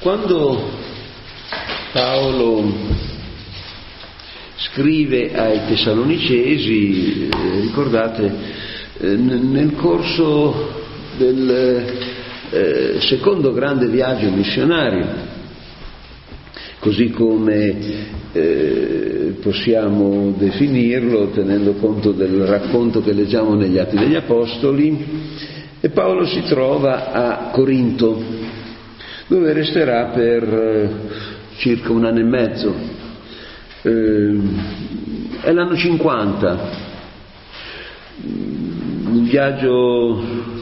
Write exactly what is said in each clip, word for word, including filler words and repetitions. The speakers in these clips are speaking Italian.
Quando Paolo scrive ai Tessalonicesi, eh, ricordate, eh, nel corso del eh, secondo grande viaggio missionario, così come eh, possiamo definirlo tenendo conto del racconto che leggiamo negli Atti degli Apostoli, e Paolo si trova a Corinto, dove resterà per eh, circa un anno e mezzo. Eh, è l'anno cinquanta. Il viaggio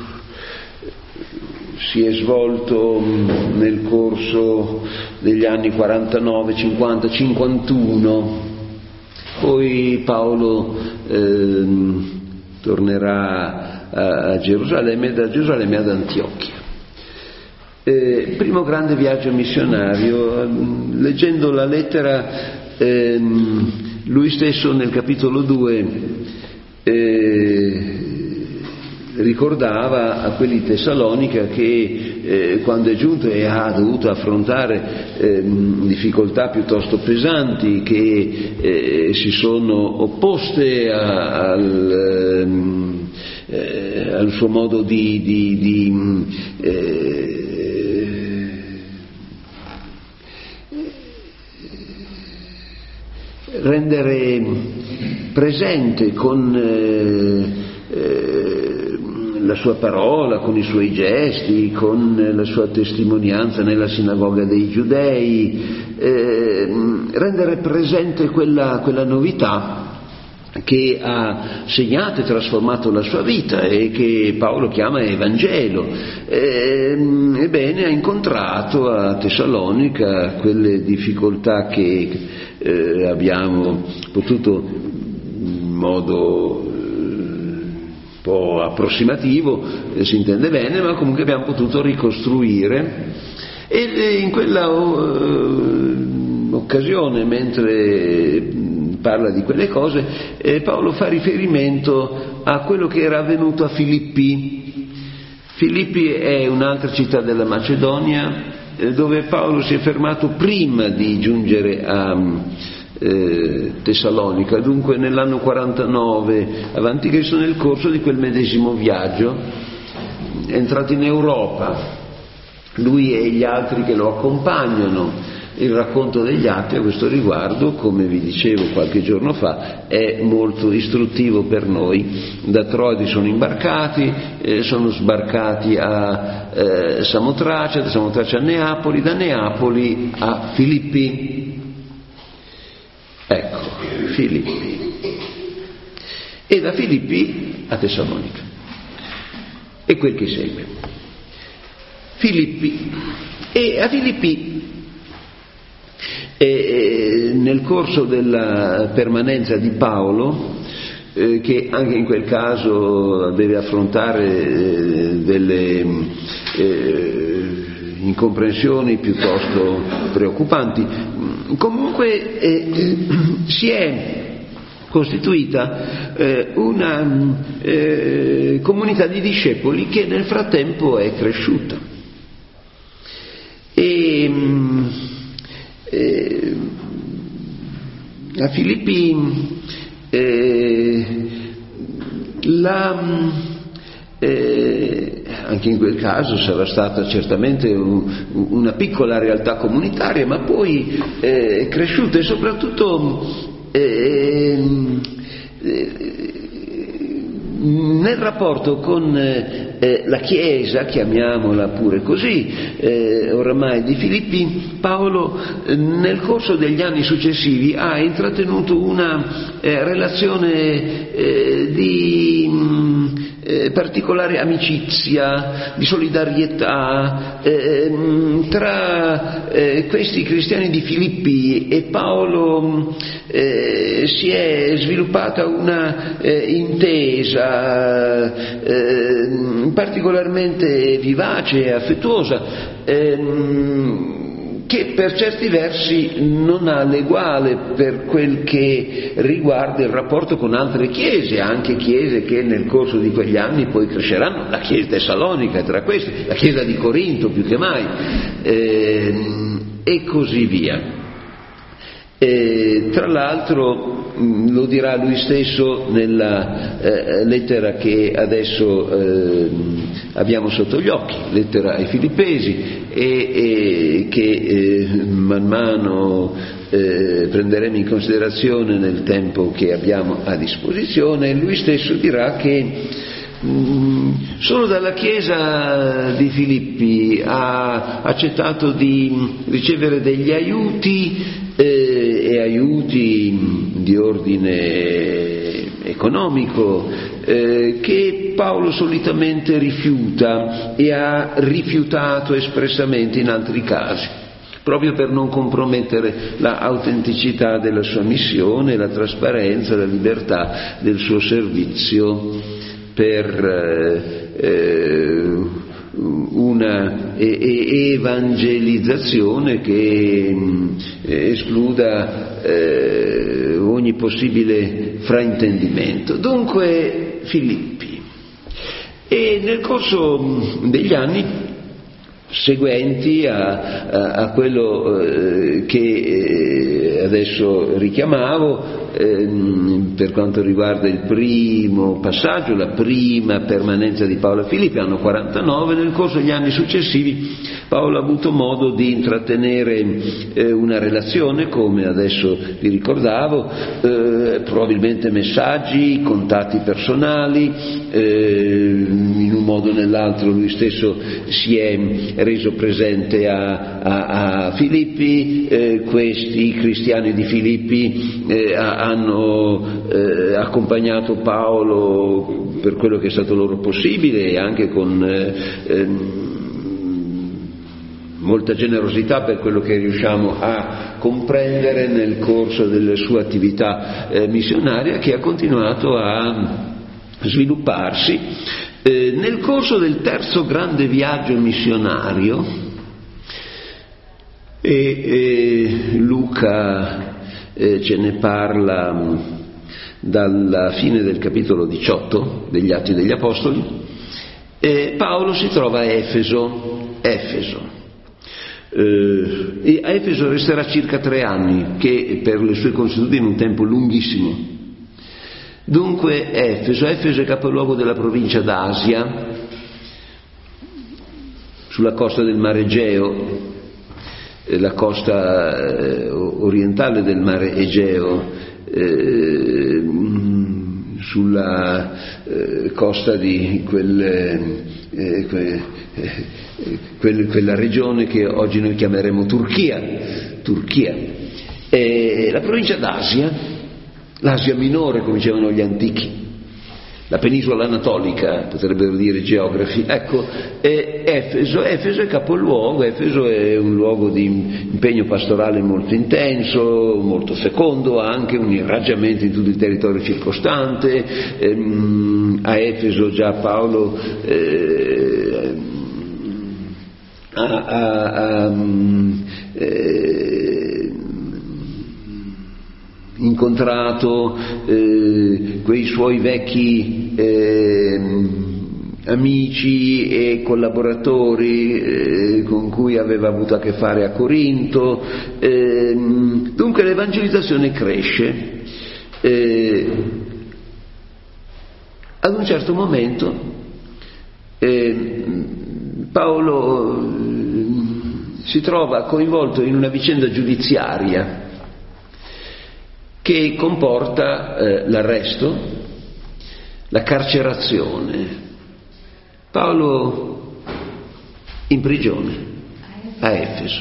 si è svolto nel corso degli anni quarantanove, cinquanta, cinquantuno. Poi Paolo eh, tornerà a Gerusalemme e da Gerusalemme ad Antiochia. Eh, primo grande viaggio missionario. Leggendo la lettera, eh, lui stesso nel capitolo due eh, ricordava a quelli di Tessalonica che eh, quando è giunto e ha dovuto affrontare eh, difficoltà piuttosto pesanti che eh, si sono opposte a, al, eh, al suo modo di, di, di eh, rendere presente con eh, eh, la sua parola, con i suoi gesti, con la sua testimonianza nella sinagoga dei Giudei, eh, rendere presente quella, quella novità che ha segnato e trasformato la sua vita e che Paolo chiama Evangelo. Ebbene, ha incontrato a Tessalonica quelle difficoltà che eh, abbiamo potuto in modo un po' approssimativo, eh, si intende bene, ma comunque abbiamo potuto ricostruire. E in quella uh, occasione, mentre parla di quelle cose, eh, Paolo fa riferimento a quello che era avvenuto a Filippi. Filippi è un'altra città della Macedonia, eh, dove Paolo si è fermato prima di giungere a eh, Tessalonica, dunque nell'anno quarantanove avanti Cristo, nel corso di quel medesimo viaggio. È entrato in Europa, lui e gli altri che lo accompagnano. Il racconto degli Atti a questo riguardo, come vi dicevo qualche giorno fa, è molto istruttivo per noi. Da Troadi sono imbarcati, eh, sono sbarcati a eh, Samotracia, da Samotracia a Neapoli, da Neapoli a Filippi. Ecco, Filippi. E da Filippi a Tessalonica. E quel che segue. Filippi. E a Filippi, E nel corso della permanenza di Paolo, eh, che anche in quel caso deve affrontare eh, delle eh, incomprensioni piuttosto preoccupanti, comunque eh, si è costituita eh, una eh, comunità di discepoli che nel frattempo è cresciuta. E Eh, a Filippi eh, la, eh, anche in quel caso sarà stata certamente un, una piccola realtà comunitaria, ma poi eh, è cresciuta e soprattutto eh, eh, nel rapporto con eh, la Chiesa, chiamiamola pure così, eh, oramai di Filippi, Paolo eh, nel corso degli anni successivi ha intrattenuto una eh, relazione eh, di mh, eh, particolare amicizia, di solidarietà eh, mh, tra eh, questi cristiani di Filippi e Paolo. Eh, si è sviluppata una eh, intesa eh, particolarmente vivace e affettuosa, eh, che per certi versi non ha l'eguale per quel che riguarda il rapporto con altre chiese, anche chiese che nel corso di quegli anni poi cresceranno, la chiesa tessalonica è tra queste, la chiesa di Corinto più che mai, eh, e così via. E, tra l'altro mh, lo dirà lui stesso nella eh, lettera che adesso eh, abbiamo sotto gli occhi, lettera ai Filippesi, e, e che eh, man mano eh, prenderemo in considerazione nel tempo che abbiamo a disposizione. Lui stesso dirà che solo dalla Chiesa di Filippi ha accettato di ricevere degli aiuti eh, e aiuti di ordine economico eh, che Paolo solitamente rifiuta e ha rifiutato espressamente in altri casi, proprio per non compromettere l'autenticità della sua missione, la trasparenza, la libertà del suo servizio per eh, una evangelizzazione che eh, escluda eh, ogni possibile fraintendimento. Dunque Filippi. E nel corso degli anni seguenti a, a, a quello eh, che eh, adesso richiamavo, ehm, per quanto riguarda il primo passaggio, la prima permanenza di Paolo a Filippi, anno quarantanove, nel corso degli anni successivi Paolo ha avuto modo di intrattenere eh, una relazione, come adesso vi ricordavo, eh, probabilmente messaggi, contatti personali, eh, in un modo o nell'altro lui stesso si è reso presente a, a, a Filippi, eh, questi cristiani di Filippi eh, hanno eh, accompagnato Paolo per quello che è stato loro possibile e anche con eh, eh, molta generosità per quello che riusciamo a comprendere nel corso della sua attività eh, missionaria, che ha continuato a svilupparsi. Eh, nel corso del terzo grande viaggio missionario, e, e Luca eh, ce ne parla dalla fine del capitolo diciotto degli Atti degli Apostoli, eh, Paolo si trova a Efeso, Efeso. Eh, e a Efeso resterà circa tre anni, che per le sue consuetudini è un tempo lunghissimo. Dunque Efeso, Efeso è capoluogo della provincia d'Asia, sulla costa del Mare Egeo, eh, la costa eh, orientale del Mare Egeo, eh, sulla eh, costa di quel, eh, que, eh, quel, quella regione che oggi noi chiameremo Turchia, Turchia. E la provincia d'Asia, l'Asia minore, come dicevano gli antichi, la penisola anatolica, potrebbero dire i geografi. Ecco, è Efeso, Efeso è capoluogo, Efeso è un luogo di impegno pastorale molto intenso, molto fecondo, anche un irraggiamento in tutto il territorio circostante. Ehm, a Efeso già Paolo eh, ha, ha, ha eh, incontrato eh, quei suoi vecchi eh, amici e collaboratori eh, con cui aveva avuto a che fare a Corinto. Eh, dunque l'evangelizzazione cresce. Eh, ad un certo momento eh, Paolo eh, si trova coinvolto in una vicenda giudiziaria che comporta eh, l'arresto, la carcerazione. Paolo in prigione a Efeso.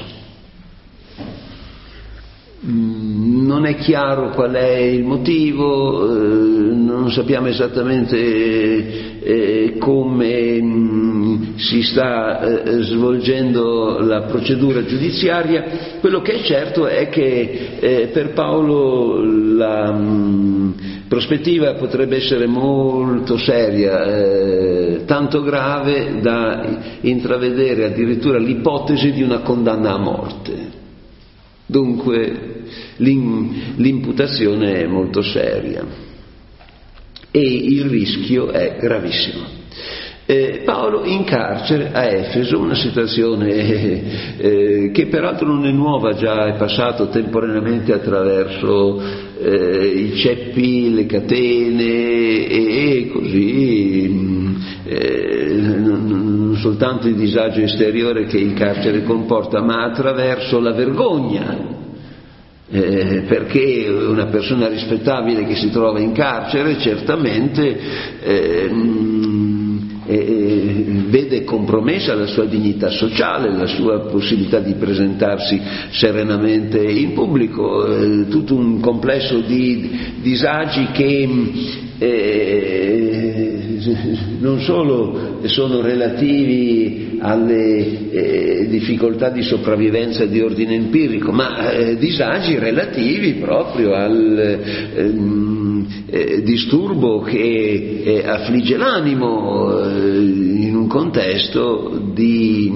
Non è chiaro qual è il motivo, eh, non sappiamo esattamente eh, come mh, si sta eh, svolgendo la procedura giudiziaria. Quello che è certo è che eh, per Paolo la mh, prospettiva potrebbe essere molto seria, eh, tanto grave da intravedere addirittura l'ipotesi di una condanna a morte. Dunque l'imputazione è molto seria e il rischio è gravissimo. Eh, Paolo in carcere a Efeso, una situazione eh, che peraltro non è nuova, già è passato temporaneamente attraverso eh, i ceppi, le catene e, e così eh, non, non soltanto il disagio esteriore che il carcere comporta, ma attraverso la vergogna. Eh, perché una persona rispettabile che si trova in carcere certamente eh, eh, vede compromessa la sua dignità sociale, la sua possibilità di presentarsi serenamente in pubblico, eh, tutto un complesso di disagi che eh, non solo sono relativi alle eh, difficoltà di sopravvivenza di ordine empirico, ma eh, disagi relativi proprio al ehm, eh, disturbo che eh, affligge l'animo eh, in un contesto di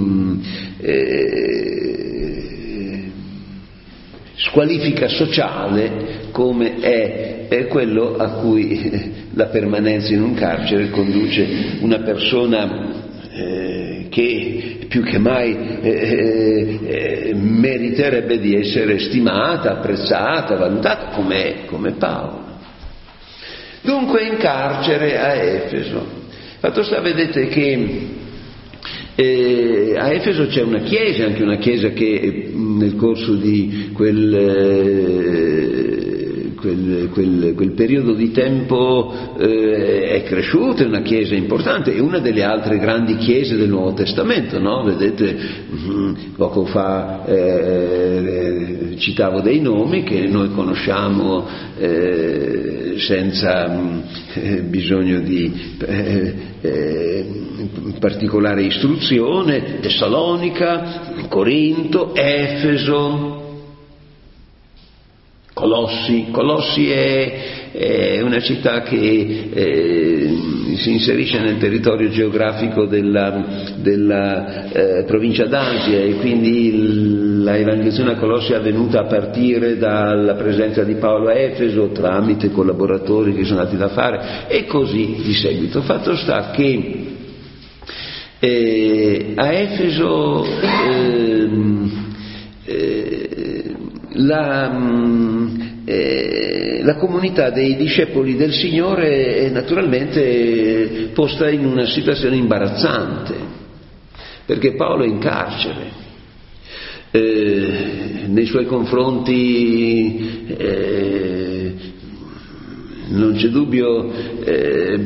eh, squalifica sociale come è, è quello a cui la permanenza in un carcere conduce una persona eh, che più che mai eh, eh, meriterebbe di essere stimata, apprezzata, valutata come, come Paolo. Dunque in carcere a Efeso. Fatto sta, vedete che eh, a Efeso c'è una chiesa, anche una chiesa che nel corso di quel, eh, quel, quel, quel periodo di tempo eh, è cresciuta, è una chiesa importante, è una delle altre grandi chiese del Nuovo Testamento, no? Vedete, mh, poco fa eh, citavo dei nomi che noi conosciamo eh, senza mh, eh, bisogno di eh, eh, particolare istruzione: Tessalonica, Corinto, Efeso, Colossi. Colossi è, è una città che eh, si inserisce nel territorio geografico della, della eh, provincia d'Asia, e quindi la evangelizzazione a Colossi è avvenuta a partire dalla presenza di Paolo a Efeso tramite collaboratori che sono andati da fare, e così di seguito. Fatto sta che eh, a Efeso eh, eh, la Eh, la comunità dei discepoli del Signore è naturalmente posta in una situazione imbarazzante, perché Paolo è in carcere, eh, nei suoi confronti eh, non c'è dubbio, eh,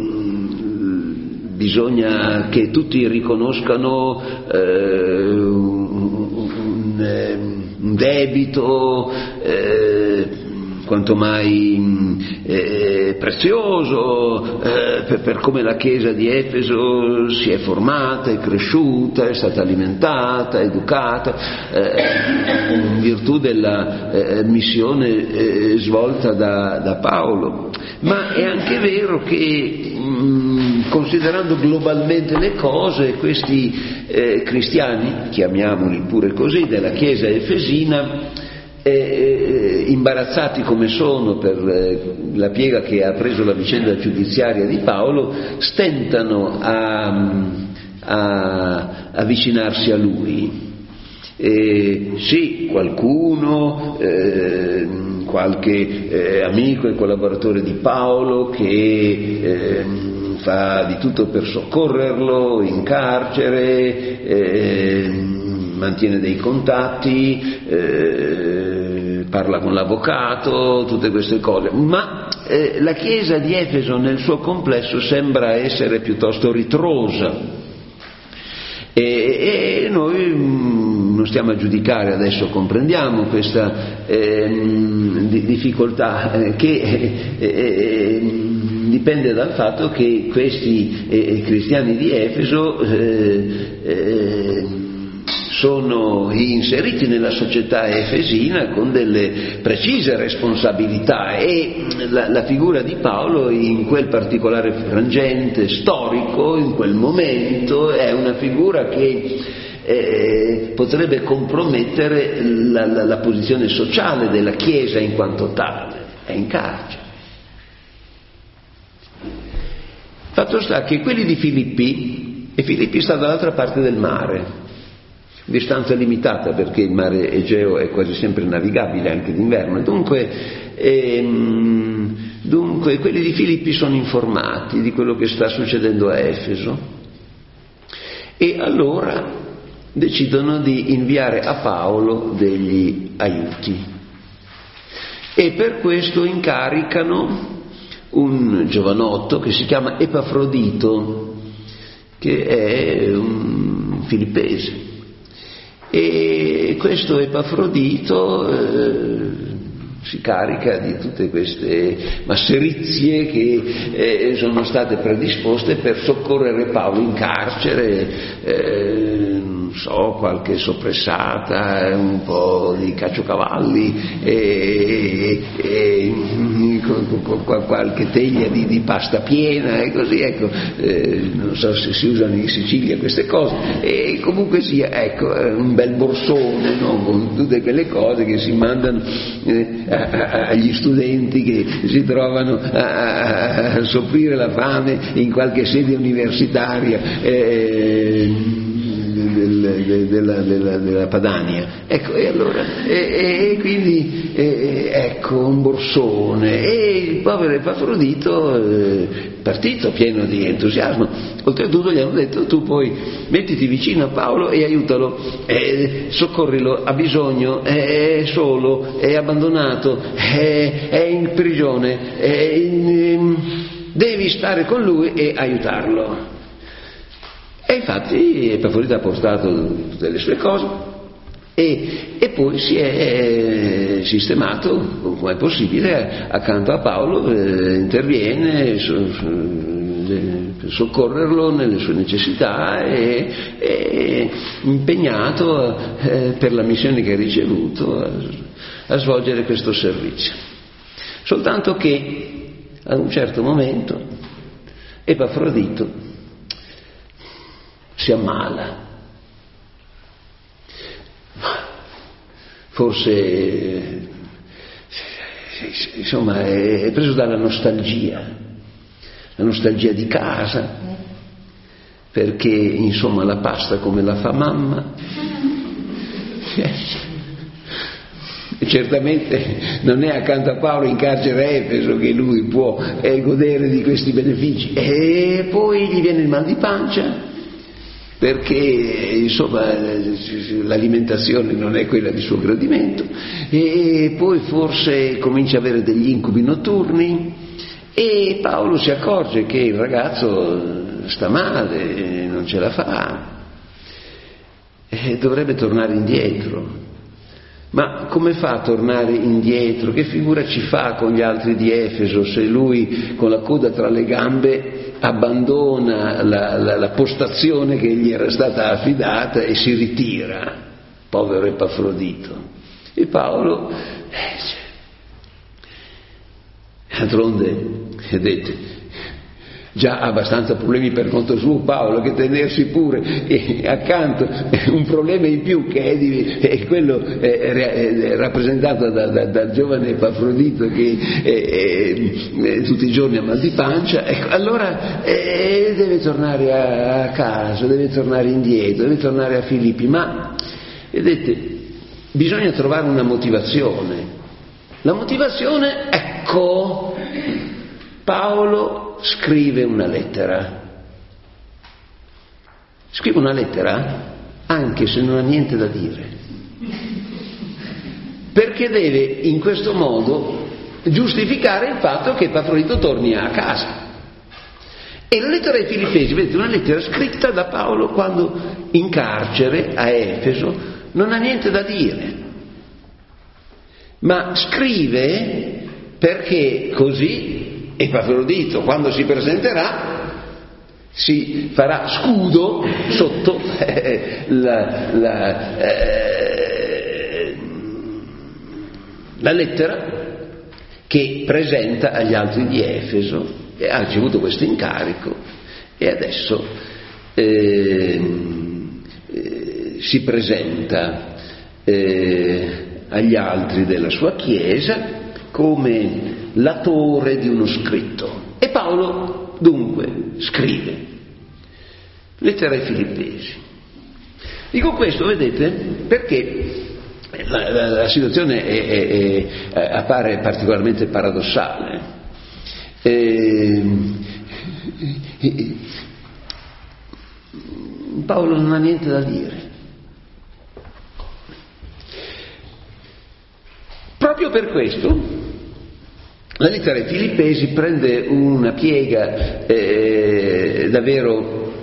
bisogna che tutti riconoscano eh, un, un, un debito eh, quanto mai eh, prezioso eh, per, per come la Chiesa di Efeso si è formata, è cresciuta, è stata alimentata, educata eh, in virtù della eh, missione eh, svolta da, da Paolo. Ma è anche vero che mh, considerando globalmente le cose, questi eh, cristiani, chiamiamoli pure così, della Chiesa efesina, Eh, imbarazzati come sono per eh, la piega che ha preso la vicenda giudiziaria di Paolo, stentano a, a avvicinarsi a lui. Eh, sì, qualcuno, eh, qualche eh, amico e collaboratore di Paolo che eh, fa di tutto per soccorrerlo in carcere, eh, mantiene dei contatti, eh, parla con l'avvocato, tutte queste cose, ma eh, la Chiesa di Efeso nel suo complesso sembra essere piuttosto ritrosa, e, e noi mh, non stiamo a giudicare adesso, comprendiamo questa eh, di, difficoltà eh, che eh, eh, dipende dal fatto che questi eh, cristiani di Efeso eh, eh, sono inseriti nella società efesina con delle precise responsabilità, e la, la figura di Paolo in quel particolare frangente storico, in quel momento, è una figura che eh, potrebbe compromettere la, la, la posizione sociale della Chiesa in quanto tale. È in carcere. Fatto sta che quelli di Filippi, e Filippi sta dall'altra parte del mare, distanza limitata perché il mare Egeo è quasi sempre navigabile anche d'inverno, dunque, ehm, dunque quelli di Filippi sono informati di quello che sta succedendo a Efeso e allora decidono di inviare a Paolo degli aiuti e per questo incaricano un giovanotto che si chiama Epafrodito, che è un filippese. E questo Epafrodito eh, si carica di tutte queste masserizie che eh, sono state predisposte per soccorrere Paolo in carcere, eh, non so, qualche soppressata, un po' di caciocavalli, e, e, qualche teglia di, di pasta piena e così, ecco, eh, non so se si usano in Sicilia queste cose, e comunque sia, ecco, un bel borsone, no? Con tutte quelle cose che si mandano eh, a, a, agli studenti che si trovano a, a soffrire la fame in qualche sede universitaria eh, Del, della, della, della Padania, ecco, e allora e, e quindi e, ecco un borsone, e il povero Epafrodito eh, partito pieno di entusiasmo, oltretutto gli hanno detto: tu poi mettiti vicino a Paolo e aiutalo, eh, soccorrilo, ha bisogno, è solo, è abbandonato, è, è in prigione, è in, devi stare con lui e aiutarlo. E infatti Epafrodito ha portato tutte le sue cose e, e poi si è sistemato come è possibile accanto a Paolo, eh, interviene so, per soccorrerlo nelle sue necessità e è impegnato eh, per la missione che ha ricevuto a, a svolgere questo servizio. Soltanto che a un certo momento Epafrodito si ammala, forse insomma è preso dalla nostalgia, la nostalgia di casa, perché insomma la pasta come la fa mamma, e certamente non è accanto a Paolo in carcere a Efeso che lui può eh, godere di questi benefici, e poi gli viene il mal di pancia, perché insomma l'alimentazione non è quella di suo gradimento, e poi forse comincia a avere degli incubi notturni, e Paolo si accorge che il ragazzo sta male, non ce la fa, e dovrebbe tornare indietro. Ma come fa a tornare indietro? Che figura ci fa con gli altri di Efeso se lui con la coda tra le gambe abbandona la, la, la postazione che gli era stata affidata e si ritira, povero Epafrodito? E Paolo eh, d'altronde, vedete, già ha abbastanza problemi per conto suo Paolo, che tenersi pure e accanto un problema in più che è, di, è quello è, è rappresentato da, da, dal giovane Epafrodito che è, è, tutti i giorni ha mal di pancia, ecco, allora è, deve tornare a, a casa, deve tornare indietro, deve tornare a Filippi, ma vedete, bisogna trovare una motivazione. La motivazione, ecco, Paolo scrive una lettera. Scrive una lettera anche se non ha niente da dire, perché deve in questo modo giustificare il fatto che Epafrodito torni a casa. E la lettera ai Filippesi, vedete, una lettera scritta da Paolo quando in carcere a Efeso non ha niente da dire, ma scrive perché così Epafrodito, quando si presenterà, si farà scudo sotto eh, la, la, eh, la lettera che presenta agli altri di Efeso, e ha ricevuto questo incarico e adesso eh, eh, si presenta eh, agli altri della sua Chiesa come l'autore di uno scritto. E Paolo dunque scrive, lettera ai Filippesi. Dico questo, vedete, perché la, la, la situazione è, è, è, appare particolarmente paradossale. E, e, Paolo non ha niente da dire. Proprio per questo la lettera ai Filippesi prende una piega eh, davvero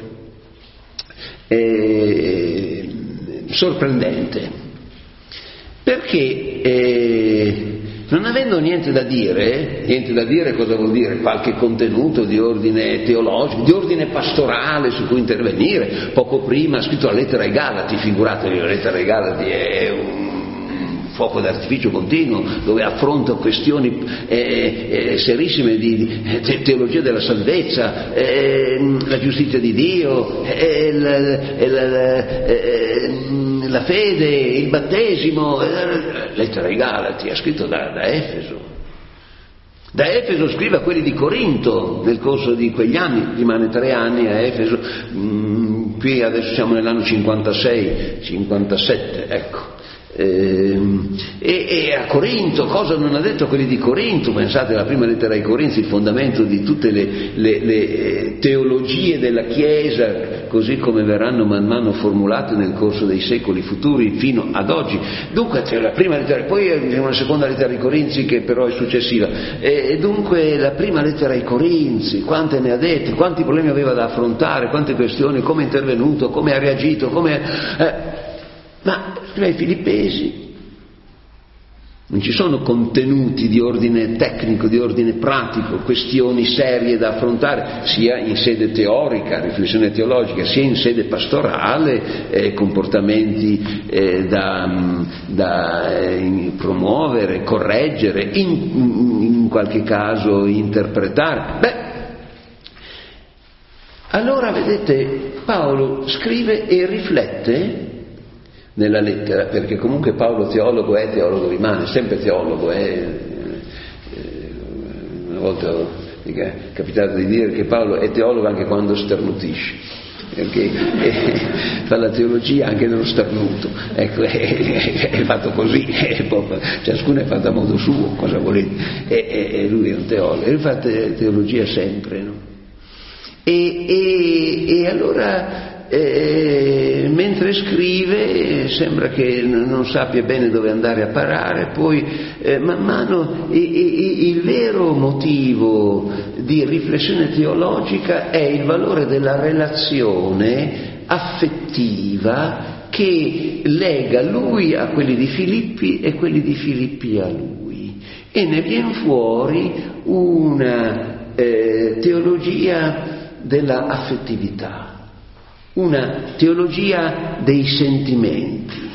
eh, sorprendente, perché eh, non avendo niente da dire, niente da dire cosa vuol dire? Qualche contenuto di ordine teologico, di ordine pastorale su cui intervenire. Poco prima ha scritto la lettera ai Galati, figuratevi, la lettera ai Galati è un fuoco d'artificio continuo, dove affronta questioni eh, eh, serissime di te- teologia della salvezza, eh, la giustizia di Dio, eh, la, la, eh, la fede, il battesimo. Eh, lettera ai Galati, ha scritto da, da Efeso. Da Efeso scrive a quelli di Corinto nel corso di quegli anni, rimane tre anni a Efeso, mm, qui adesso siamo nell'anno cinquantasei cinquantasette, ecco. E, e a Corinto, cosa non ha detto a quelli di Corinto? Pensate alla prima lettera ai Corinzi, il fondamento di tutte le, le, le teologie della Chiesa, così come verranno man mano formulate nel corso dei secoli futuri fino ad oggi. Dunque c'è la prima lettera, poi c'è una seconda lettera ai Corinzi che però è successiva, e dunque la prima lettera ai Corinzi, quante ne ha dette, quanti problemi aveva da affrontare, quante questioni, come è intervenuto, come ha reagito, come eh, ma ai Filippesi non ci sono contenuti di ordine tecnico, di ordine pratico, questioni serie da affrontare sia in sede teorica, riflessione teologica, sia in sede pastorale, eh, comportamenti eh, da, da eh, promuovere, correggere, in, in qualche caso interpretare. Beh, allora vedete, Paolo scrive e riflette nella lettera, perché comunque Paolo teologo è, teologo rimane, sempre teologo è. Una volta mi è capitato di dire che Paolo è teologo anche quando starnutisce, perché fa la teologia anche nello starnuto, ecco, è, è fatto così, è proprio, ciascuno è fatto a modo suo, cosa volete, e, e lui è un teologo, e lui fa te, teologia sempre, no? E, e, e allora Eh, mentre scrive sembra che non sappia bene dove andare a parare, poi eh, man mano i, i, il vero motivo di riflessione teologica è il valore della relazione affettiva che lega lui a quelli di Filippi e quelli di Filippi a lui, e ne viene fuori una eh, teologia della affettività, una teologia dei sentimenti.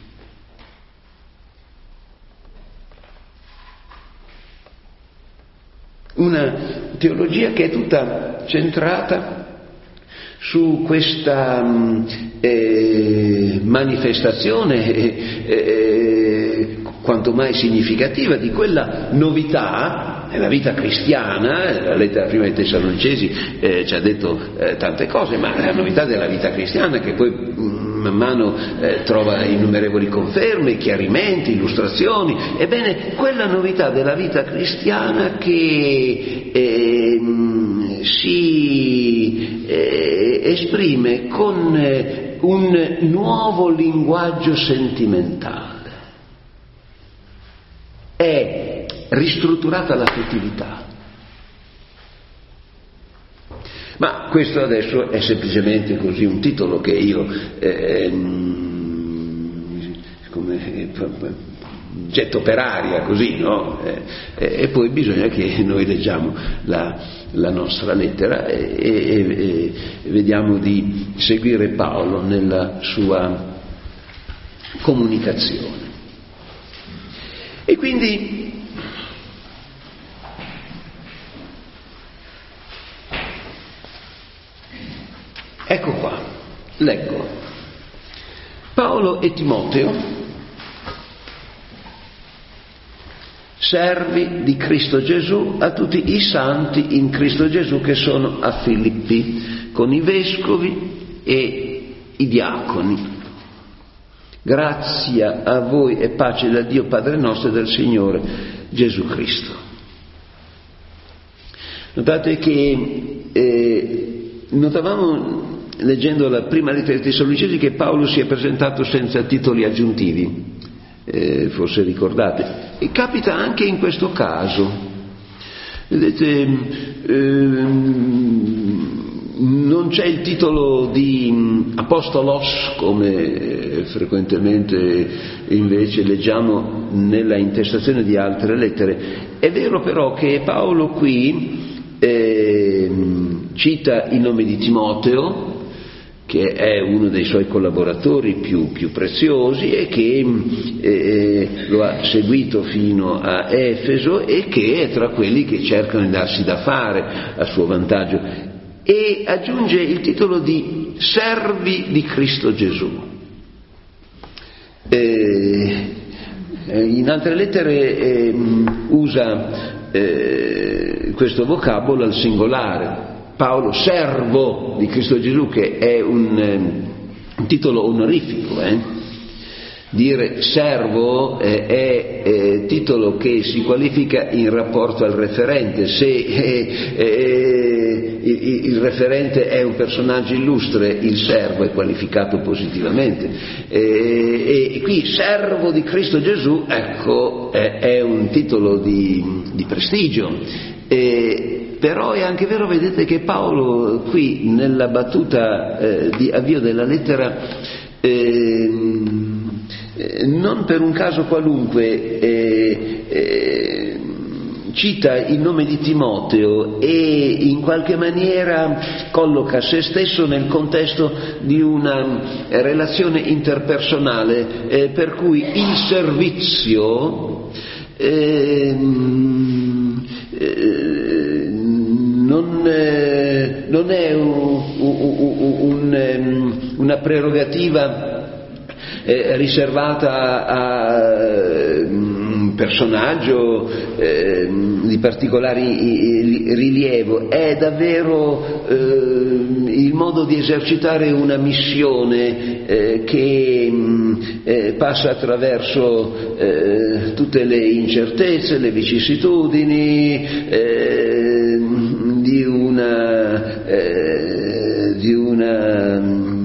Una teologia che è tutta centrata su questa eh, manifestazione eh, quanto mai significativa di quella novità nella vita cristiana. La lettera prima ai Tessalonicesi eh, ci ha detto eh, tante cose, ma la novità della vita cristiana che poi man mano eh, trova innumerevoli conferme, chiarimenti, illustrazioni. Ebbene, quella novità della vita cristiana che eh, si eh, esprime con eh, un nuovo linguaggio sentimentale. È ristrutturata l'affettività. Ma questo adesso è semplicemente così un titolo che io eh, come getto per aria, così, no? Eh, e poi bisogna che noi leggiamo la, la nostra lettera e, e, e vediamo di seguire Paolo nella sua comunicazione. E quindi ecco qua, leggo. Paolo e Timoteo, servi di Cristo Gesù, a tutti i santi in Cristo Gesù che sono a Filippi, con i vescovi e i diaconi. Grazia a voi e pace da Dio Padre nostro e dal Signore Gesù Cristo. Notate che eh, notavamo, leggendo la prima lettera ai Tessalonicesi, che Paolo si è presentato senza titoli aggiuntivi, eh, forse ricordate, e capita anche in questo caso. Vedete, ehm, non c'è il titolo di apostolos, come frequentemente invece leggiamo nella intestazione di altre lettere. È vero però che Paolo qui eh, cita il nome di Timoteo, che è uno dei suoi collaboratori più, più preziosi e che eh, lo ha seguito fino a Efeso e che è tra quelli che cercano di darsi da fare a suo vantaggio. E aggiunge il titolo di servi di Cristo Gesù. Eh, in altre lettere eh, usa eh, questo vocabolo al singolare. Paolo, servo di Cristo Gesù, che è un, eh, un titolo onorifico. Eh? Dire servo eh, è eh, titolo che si qualifica in rapporto al referente. Se eh, eh, il, il referente è un personaggio illustre, il servo è qualificato positivamente. Eh, e qui servo di Cristo Gesù, ecco, eh, è un titolo di, di prestigio. Eh, Però è anche vero, vedete, che Paolo qui nella battuta eh, di avvio della lettera eh, eh, non per un caso qualunque eh, eh, cita il nome di Timoteo e in qualche maniera colloca se stesso nel contesto di una relazione interpersonale eh, per cui il servizio eh, eh, Non, eh, non è un, un, un, una prerogativa eh, riservata a un personaggio eh, di particolare rilievo, è davvero eh, il modo di esercitare una missione eh, che eh, passa attraverso eh, tutte le incertezze, le vicissitudini eh, di una, eh, di una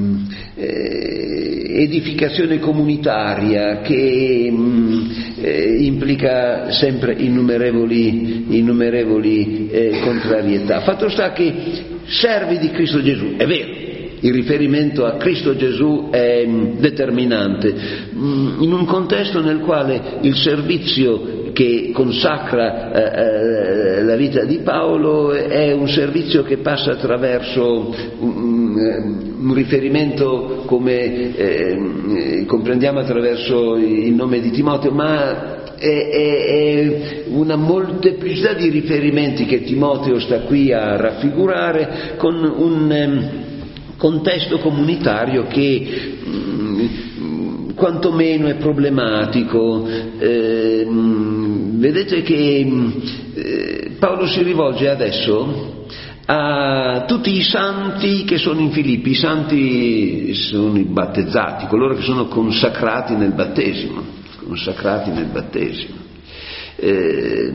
eh, edificazione comunitaria che eh, implica sempre innumerevoli, innumerevoli eh, contrarietà. Fatto sta che servi di Cristo Gesù, è vero, il riferimento a Cristo Gesù è determinante, in un contesto nel quale il servizio che consacra eh, la vita di Paolo è un servizio che passa attraverso un, un riferimento, come eh, comprendiamo attraverso il nome di Timoteo, ma è, è, è una molteplicità di riferimenti che Timoteo sta qui a raffigurare, con un um, contesto comunitario che um, quantomeno è problematico. Eh, vedete che eh, Paolo si rivolge adesso a tutti i santi che sono in Filippi. I santi sono i battezzati, coloro che sono consacrati nel battesimo, consacrati nel battesimo. Eh,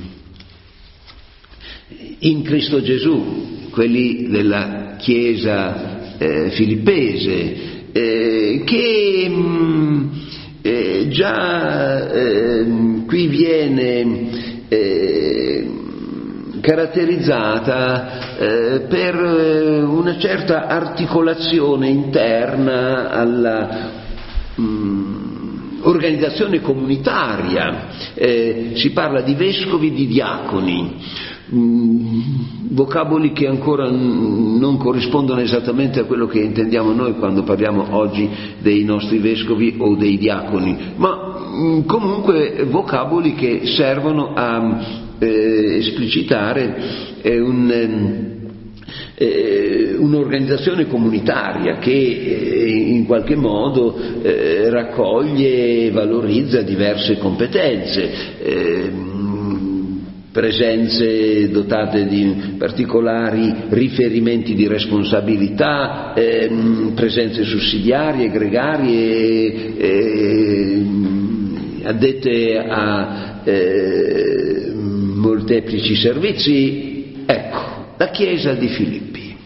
in Cristo Gesù, quelli della Chiesa eh, filippese, eh, che mh, eh, già eh, qui viene eh, caratterizzata eh, per una certa articolazione interna alla mh, organizzazione comunitaria. Eh, si parla di vescovi, di diaconi, mh, vocaboli che ancora n- non corrispondono esattamente a quello che intendiamo noi quando parliamo oggi dei nostri vescovi o dei diaconi, ma mh, comunque vocaboli che servono a eh, esplicitare eh, un, eh, un'organizzazione comunitaria che eh, in qualche modo eh, raccoglie e valorizza diverse competenze, eh, presenze dotate di particolari riferimenti di responsabilità, eh, presenze sussidiarie, gregarie, eh, addette a eh, molteplici servizi. Ecco, la Chiesa di Filippi.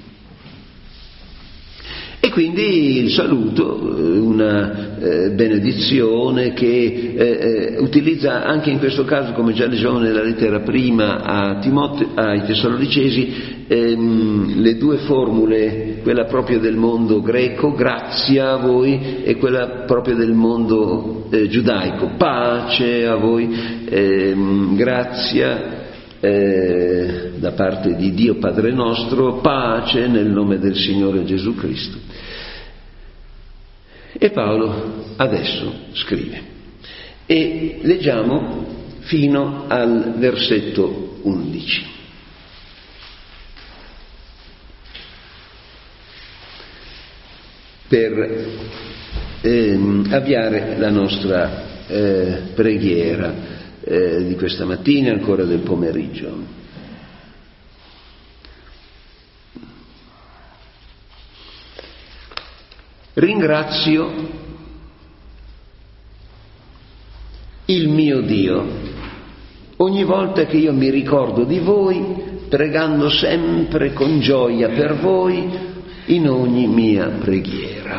E quindi il saluto, una eh, benedizione che eh, utilizza anche in questo caso, come già leggiamo nella lettera prima a Timoteo, ai Tessalonicesi, ehm, le due formule, quella propria del mondo greco, grazia a voi, e quella propria del mondo eh, giudaico, pace a voi, ehm, grazia Eh, da parte di Dio Padre nostro, pace nel nome del Signore Gesù Cristo. E Paolo adesso scrive, e leggiamo fino al versetto undici. Per ehm, avviare la nostra eh, preghiera Eh, di questa mattina, ancora del pomeriggio. Ringrazio il mio Dio ogni volta che io mi ricordo di voi, pregando sempre con gioia per voi in ogni mia preghiera.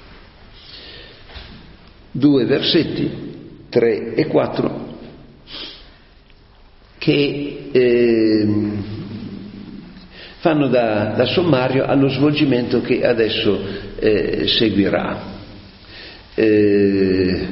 Due versetti, tre e quattro, che eh, fanno da, da sommario allo svolgimento che adesso eh, seguirà. Eh,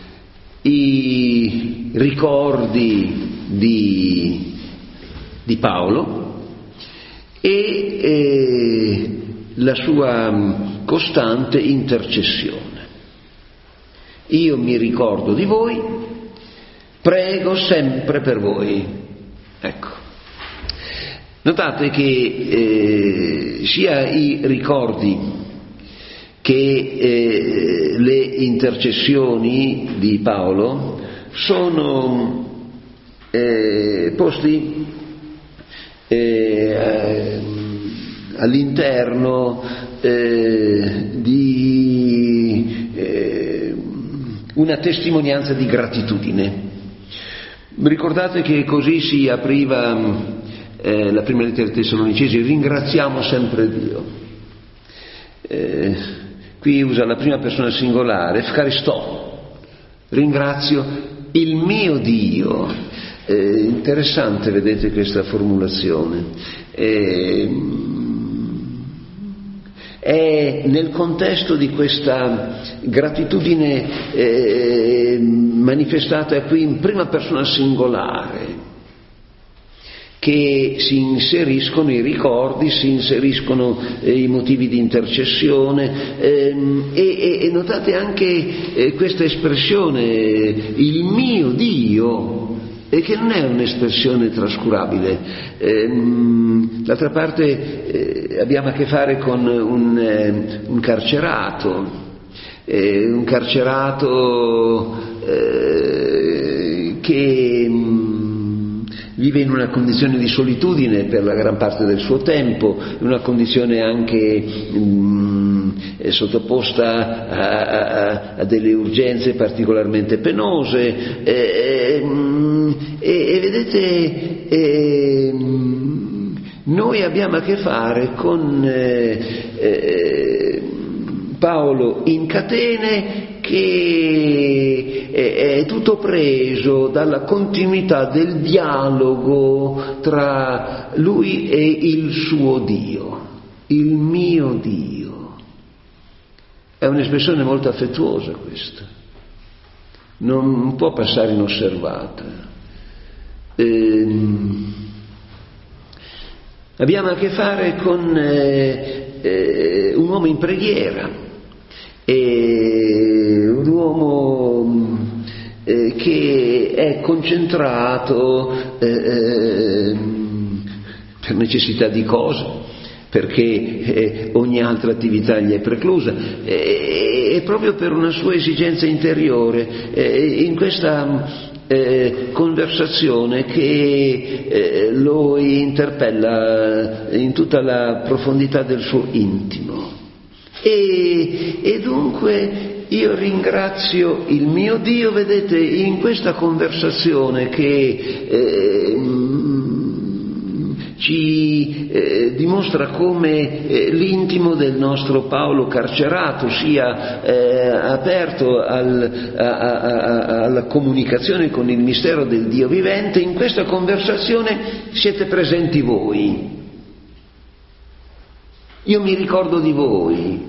I ricordi di, di Paolo e eh, la sua costante intercessione. Io mi ricordo di voi, prego sempre per voi. Ecco, notate che eh, sia i ricordi che eh, le intercessioni di Paolo sono eh, posti eh, all'interno eh, di eh, una testimonianza di gratitudine. Ricordate che così si apriva eh, la prima lettera ai Tessalonicesi: ringraziamo sempre Dio. Eh, qui usa la prima persona singolare, Efcharistò, ringrazio il mio Dio. Eh, interessante, vedete, questa formulazione. Eh, è nel contesto di questa gratitudine eh, manifestata qui in prima persona singolare che si inseriscono i ricordi, si inseriscono eh, i motivi di intercessione ehm, e, e notate anche eh, questa espressione, il mio Dio, e che non è un'espressione trascurabile. Ehm, d'altra parte eh, abbiamo a che fare con un, eh, un carcerato, eh, un carcerato eh, che mh, vive in una condizione di solitudine per la gran parte del suo tempo, in una condizione anche mh, è sottoposta a, a, a delle urgenze particolarmente penose. Eh, mh, E, e vedete, eh, noi abbiamo a che fare con eh, eh, Paolo in catene che è, è tutto preso dalla continuità del dialogo tra lui e il suo Dio, il mio Dio. È un'espressione molto affettuosa questa, non può passare inosservata. Eh, abbiamo a che fare con eh, eh, un uomo in preghiera, eh, un uomo eh, che è concentrato eh, per necessità di cose perché eh, ogni altra attività gli è preclusa, e eh, proprio per una sua esigenza interiore, eh, in questa eh, conversazione che eh, lo interpella in tutta la profondità del suo intimo. E, e dunque io ringrazio il mio Dio, vedete, in questa conversazione che eh, ci eh, dimostra come eh, l'intimo del nostro Paolo carcerato sia eh, aperto al, a, a, a, alla comunicazione con il mistero del Dio vivente. In questa conversazione siete presenti voi. Io mi ricordo di voi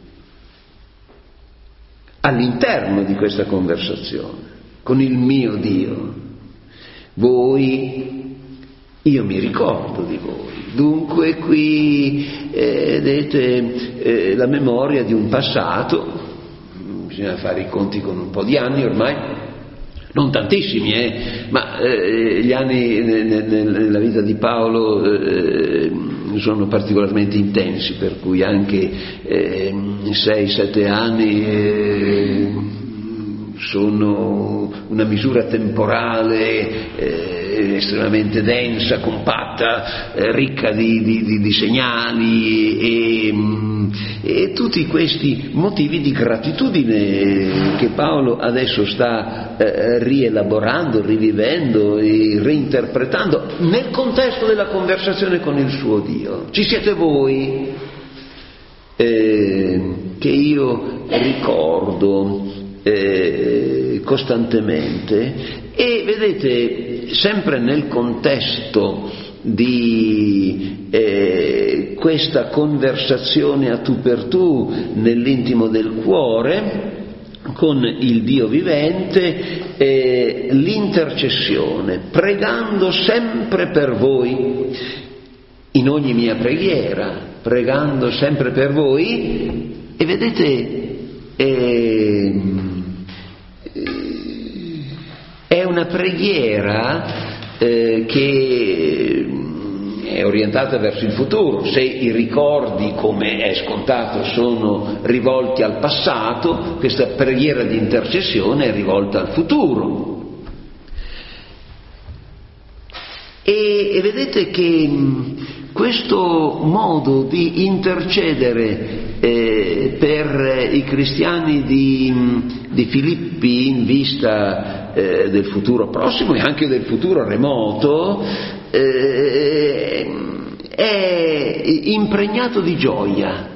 all'interno di questa conversazione con il mio Dio. Voi, io mi ricordo di voi. Dunque qui eh, vedete eh, la memoria di un passato, bisogna fare i conti con un po' di anni ormai, non tantissimi, eh, ma eh, gli anni nella vita di Paolo eh, sono particolarmente intensi, per cui anche eh, sei sette anni eh, sono una misura temporale eh, estremamente densa, compatta, eh, ricca di, di, di segnali e, e tutti questi motivi di gratitudine che Paolo adesso sta eh, rielaborando, rivivendo e reinterpretando nel contesto della conversazione con il suo Dio. Ci siete voi eh, che io ricordo eh, costantemente, e vedete, sempre nel contesto di eh, questa conversazione a tu per tu nell'intimo del cuore con il Dio vivente, eh, l'intercessione, pregando sempre per voi, in ogni mia preghiera, pregando sempre per voi. E vedete, eh, è una preghiera eh, che è orientata verso il futuro. Se i ricordi, come è scontato, sono rivolti al passato, questa preghiera di intercessione è rivolta al futuro. E, e vedete che questo modo di intercedere eh, per i cristiani di, di Filippi in vista eh, del futuro prossimo e anche del futuro remoto eh, è impregnato di gioia.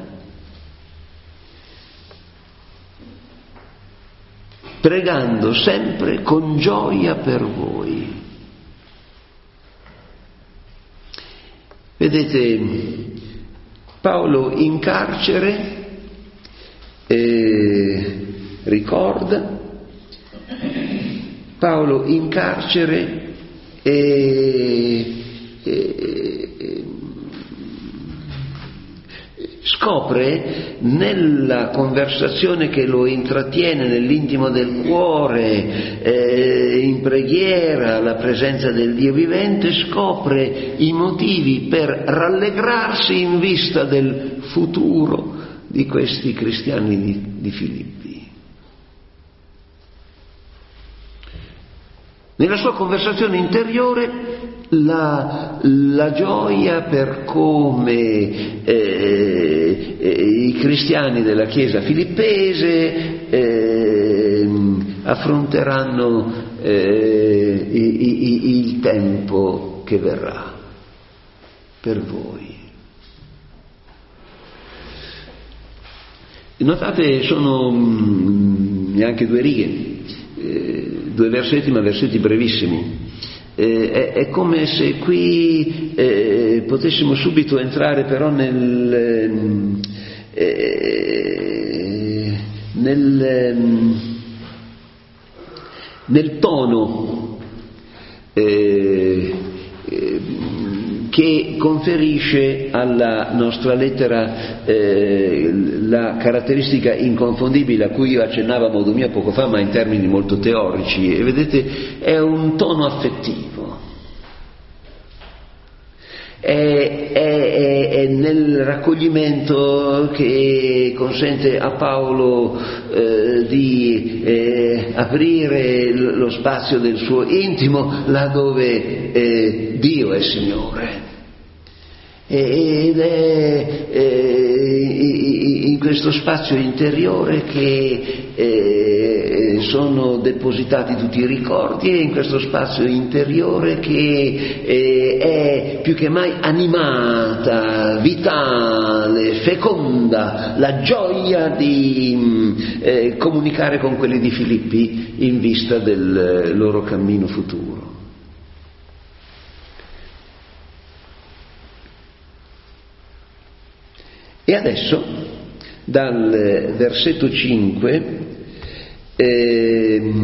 Pregando sempre con gioia per voi. Vedete, Paolo in carcere eh, ricorda, Paolo in carcere eh, eh, scopre nella conversazione che lo intrattiene nell'intimo del cuore, eh, in preghiera, la presenza del Dio vivente, scopre i motivi per rallegrarsi in vista del futuro di questi cristiani di, di Filippi. Nella sua conversazione interiore la, la gioia per come eh, eh, i cristiani della Chiesa filippese eh, affronteranno eh, i, i, il tempo che verrà per voi. Notate, sono mh, neanche due righe, eh, due versetti, ma versetti brevissimi. Eh, è, è come se qui eh, potessimo subito entrare però nel, eh, nel, nel tono eh, eh, che conferisce alla nostra lettera eh, la caratteristica inconfondibile a cui io accennavo a modo mio poco fa, ma in termini molto teorici. E vedete, è un tono affettivo. È, è, è nel raccoglimento che consente a Paolo eh, di eh, aprire lo spazio del suo intimo là dove eh, Dio è Signore. Ed è eh, in questo spazio interiore che eh, sono depositati tutti i ricordi, e in questo spazio interiore che eh, è più che mai animata, vitale, feconda la gioia di eh, comunicare con quelli di Filippi in vista del loro cammino futuro. E adesso, dal versetto cinque, eh,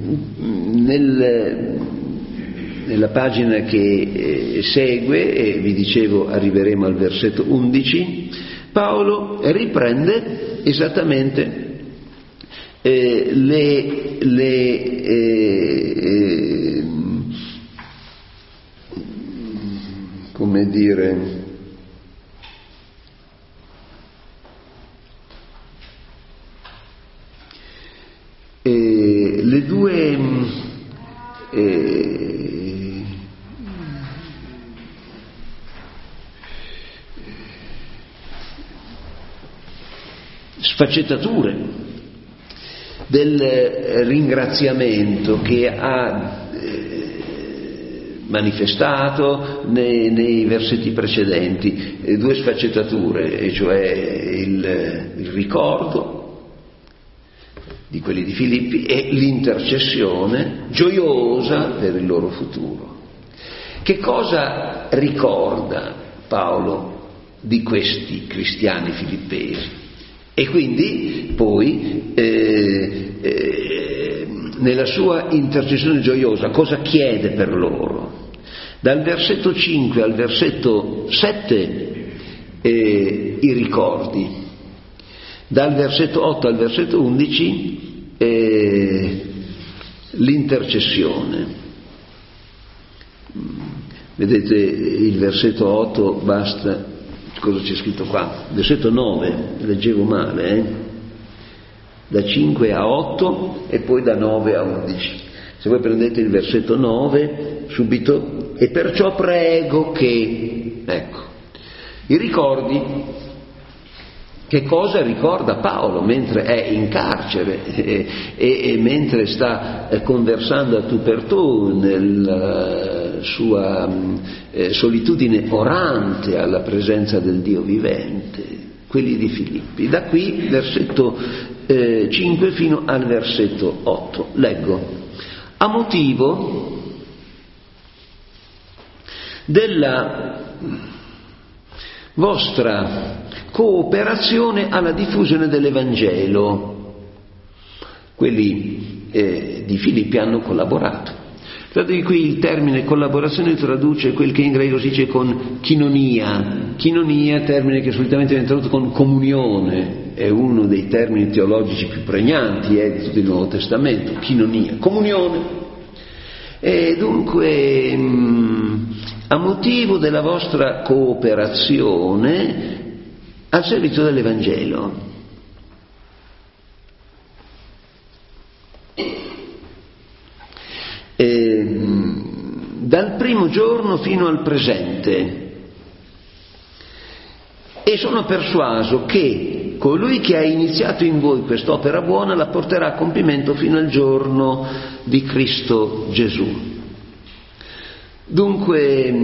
nel, nella pagina che eh, segue, e vi dicevo arriveremo al versetto undici, Paolo riprende esattamente eh, le, le eh, come dire, Eh, le due eh, sfaccettature del ringraziamento che ha eh, manifestato nei, nei versetti precedenti, eh, due sfaccettature, e cioè il, il ricordo di quelli di Filippi e l'intercessione gioiosa per il loro futuro. Che cosa ricorda Paolo di questi cristiani filippesi? E quindi poi eh, eh, nella sua intercessione gioiosa cosa chiede per loro? Dal versetto cinque al versetto sette eh, i ricordi, dal versetto otto al versetto undici eh, l'intercessione. Vedete il versetto otto, basta, cosa c'è scritto qua? Versetto nove, leggevo male, eh? Da cinque a otto e poi da nove a undici. Se voi prendete il versetto nove subito, e perciò prego che, ecco, i ricordi. Che cosa ricorda Paolo mentre è in carcere e, e, e mentre sta conversando a tu per tu nella sua eh, solitudine orante alla presenza del Dio vivente, quelli di Filippi. Da qui versetto eh, cinque fino al versetto otto. Leggo. A motivo della vostra cooperazione alla diffusione dell'Evangelo. Quelli eh, di Filippi hanno collaborato. Guardate qui il termine collaborazione traduce quel che in greco si dice con chinonia. Chinonia, termine che solitamente viene tradotto con comunione, è uno dei termini teologici più pregnanti eh, di tutto il Nuovo Testamento. Chinonia, comunione. E dunque mh, a motivo della vostra cooperazione al servizio dell'Evangelo. E, dal primo giorno fino al presente, e sono persuaso che colui che ha iniziato in voi quest'opera buona la porterà a compimento fino al giorno di Cristo Gesù. Dunque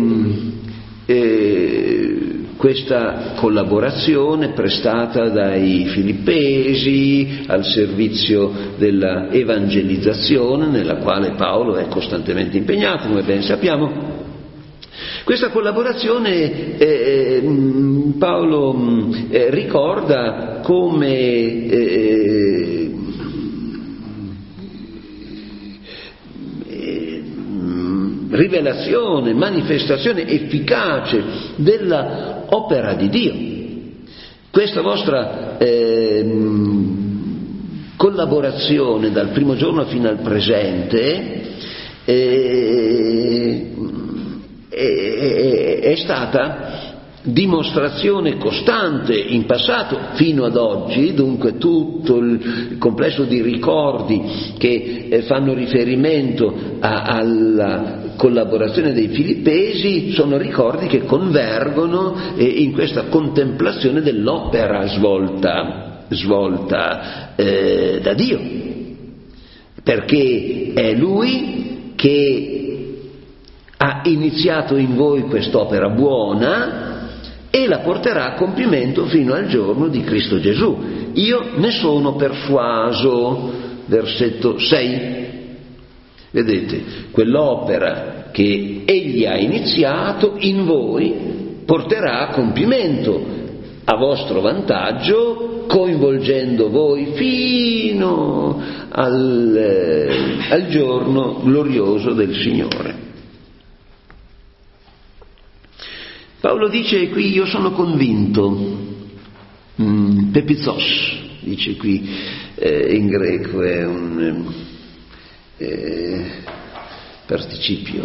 eh, questa collaborazione prestata dai filippesi al servizio della evangelizzazione, nella quale Paolo è costantemente impegnato, come ben sappiamo. Questa collaborazione eh, Paolo eh, ricorda come eh, rivelazione, manifestazione efficace della opera di Dio. Questa vostra eh, collaborazione dal primo giorno fino al presente eh, è, è stata dimostrazione costante in passato fino ad oggi, dunque tutto il complesso di ricordi che eh, fanno riferimento a, alla collaborazione dei Filippesi sono ricordi che convergono eh, in questa contemplazione dell'opera svolta, svolta eh, da Dio, perché è Lui che ha iniziato in voi quest'opera buona e la porterà a compimento fino al giorno di Cristo Gesù. Io ne sono persuaso, versetto sei. Vedete, quell'opera che Egli ha iniziato in voi porterà a compimento a vostro vantaggio, coinvolgendo voi fino al, eh, al giorno glorioso del Signore. Paolo dice qui: io sono convinto, mm, pepizos, dice qui eh, in greco, è un eh, participio,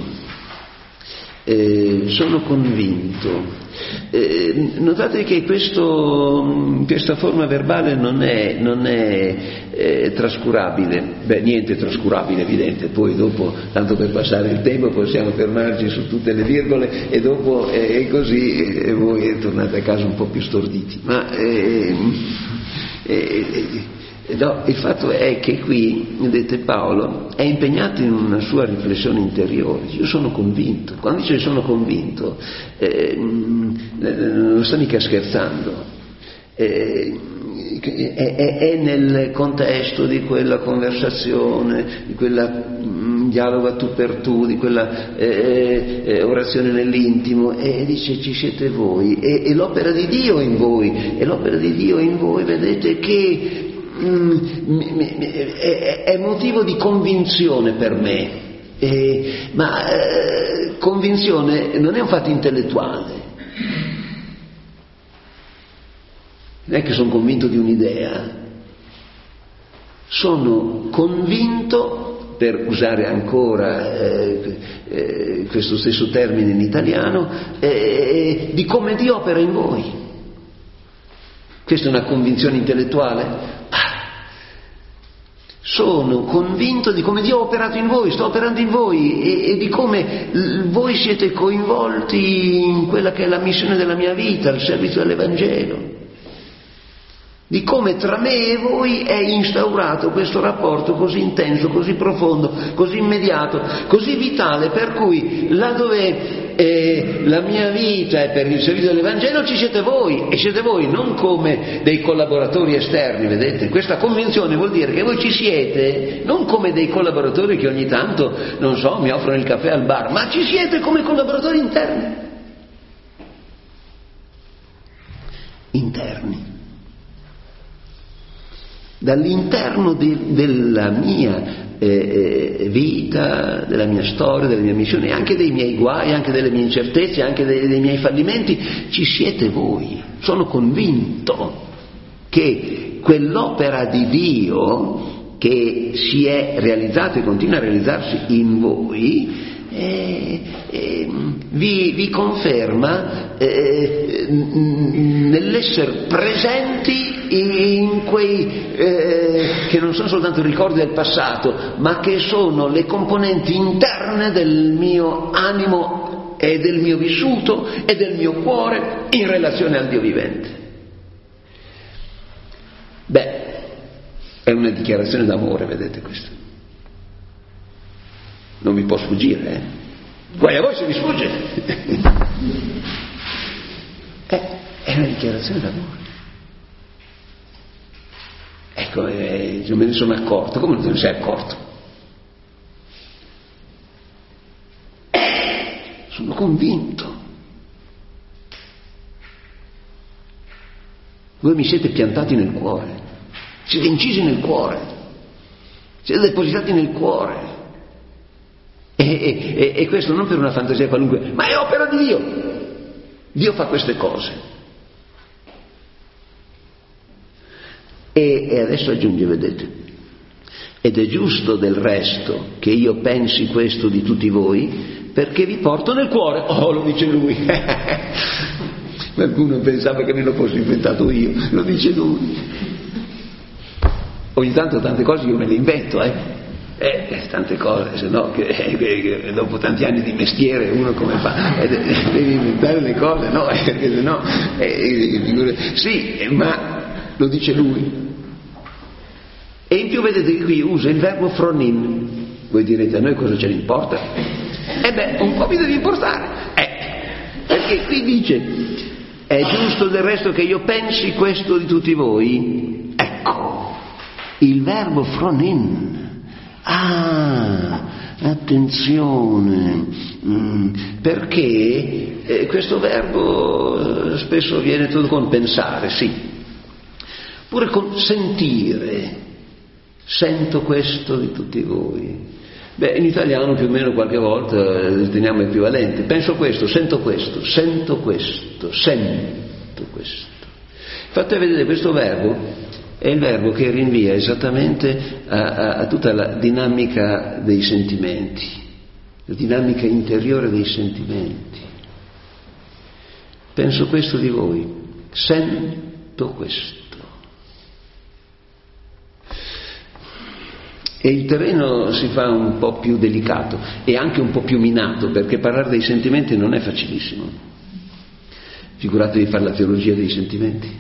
eh, sono convinto. Eh, notate che questo, questa forma verbale non è, non è eh, trascurabile. Beh, niente trascurabile, evidente, poi dopo, tanto per passare il tempo, possiamo fermarci su tutte le virgole e dopo è eh, così e eh, voi tornate a casa un po' più storditi. Ma eh, eh, eh, no, il fatto è che qui, vedete, Paolo è impegnato in una sua riflessione interiore. Io sono convinto. Quando dice sono convinto, eh, non sta mica scherzando. Eh, È, è, è nel contesto di quella conversazione, di quella mh, dialogo a tu per tu, di quella eh, eh, orazione nell'intimo, e dice ci siete voi, e, e l'opera di Dio in voi, e l'opera di Dio in voi, vedete che mh, è, è motivo di convinzione per me, eh, ma eh, convinzione non è un fatto intellettuale. Non è che sono convinto di un'idea, sono convinto, per usare ancora eh, eh, questo stesso termine in italiano, eh, di come Dio opera in voi. Questa è una convinzione intellettuale? Ah, sono convinto di come Dio ha operato in voi, sta operando in voi e, e di come l- voi siete coinvolti in quella che è la missione della mia vita, il servizio dell'Evangelo. Di come tra me e voi è instaurato questo rapporto così intenso, così profondo, così immediato, così vitale, per cui là dove eh, la mia vita è per il servizio dell'Evangelo ci siete voi, e siete voi non come dei collaboratori esterni, vedete? Questa convinzione vuol dire che voi ci siete non come dei collaboratori che ogni tanto, non so, mi offrono il caffè al bar, ma ci siete come collaboratori interni. Interni. Dall'interno de, della mia eh, vita, della mia storia, della mia missione, anche dei miei guai, anche delle mie incertezze, anche dei, dei miei fallimenti, ci siete voi. Sono convinto che quell'opera di Dio che si è realizzata e continua a realizzarsi in voi eh, eh, vi, vi conferma eh, nell'essere presenti in quei eh, che non sono soltanto ricordi del passato, ma che sono le componenti interne del mio animo e del mio vissuto e del mio cuore in relazione al Dio vivente. Beh, è una dichiarazione d'amore, vedete questo? Non mi può sfuggire, eh? Guai a voi se mi sfugge. eh, è una dichiarazione d'amore. Ecco, eh, io me ne sono accorto. Come non te ne sei accorto? Sono convinto. Voi mi siete piantati nel cuore, siete incisi nel cuore, siete depositati nel cuore. E, e, e questo non per una fantasia qualunque, ma è opera di Dio. Dio fa queste cose. E, e adesso aggiunge, vedete, ed è giusto del resto che io pensi questo di tutti voi, perché vi porto nel cuore. Oh, lo dice lui. Qualcuno pensava che me lo fossi inventato io, lo dice lui. Ogni tanto tante cose io me le invento, eh. Eh, tante cose, se no che, che, che dopo tanti anni di mestiere uno come fa? Eh, devi inventare le cose, no? Perché se no eh, sì, ma lo dice lui. E in più vedete che qui usa il verbo fronin. Voi direte, a noi cosa ce ne importa? Eh beh, un po' mi deve importare, eh, perché qui dice: è giusto del resto che io pensi questo di tutti voi? Ecco, il verbo fronin. Ah, attenzione, mm, perché eh, questo verbo spesso viene tutto con pensare, sì, pure con sentire. Sento questo di tutti voi. Beh, in italiano più o meno qualche volta riteniamo equivalente. Penso questo, sento questo, sento questo, sento questo. Infatti vedete, questo verbo è il verbo che rinvia esattamente a, a, a tutta la dinamica dei sentimenti, la dinamica interiore dei sentimenti. Penso questo di voi, sento questo. E il terreno si fa un po' più delicato e anche un po' più minato, perché parlare dei sentimenti non è facilissimo. Figuratevi fare la teologia dei sentimenti.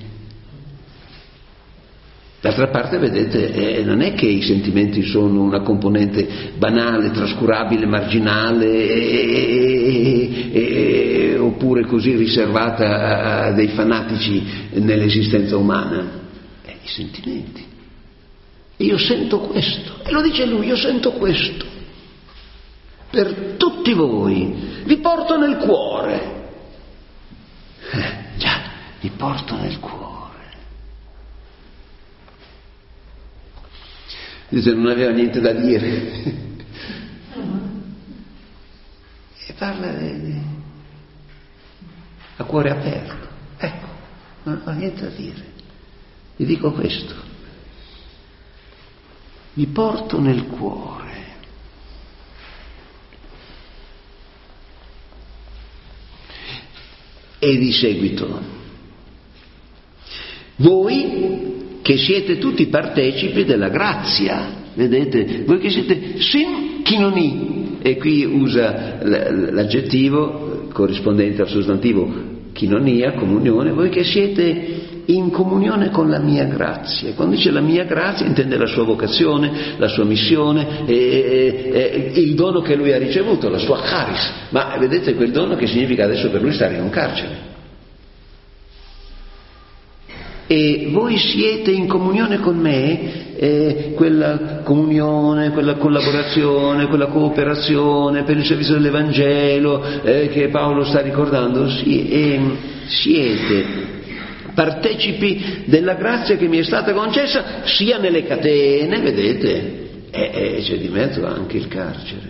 D'altra parte, vedete, eh, non è che i sentimenti sono una componente banale, trascurabile, marginale, eh, eh, eh, oppure così riservata a dei fanatici nell'esistenza umana. Eh, i sentimenti. E io sento questo, e lo dice lui, io sento questo. Per tutti voi, vi porto nel cuore. Eh, già, vi porto nel cuore. Dice, non aveva niente da dire. E parla di, a cuore aperto. Ecco, non ho niente da dire. Vi dico questo. Vi porto nel cuore. E di seguito, voi che siete tutti partecipi della grazia, vedete, voi che siete sin kinoni, e qui usa l'aggettivo corrispondente al sostantivo chinonia, comunione, voi che siete in comunione con la mia grazia. Quando dice la mia grazia intende la sua vocazione, la sua missione, e, e, e il dono che lui ha ricevuto, la sua charis. Ma vedete quel dono che significa adesso per lui stare in un carcere. E voi siete in comunione con me, eh, quella comunione, quella collaborazione, quella cooperazione per il servizio dell'Evangelo eh, che Paolo sta ricordando, sì, e siete partecipi della grazia che mi è stata concessa sia nelle catene, vedete, e, e c'è di mezzo anche il carcere,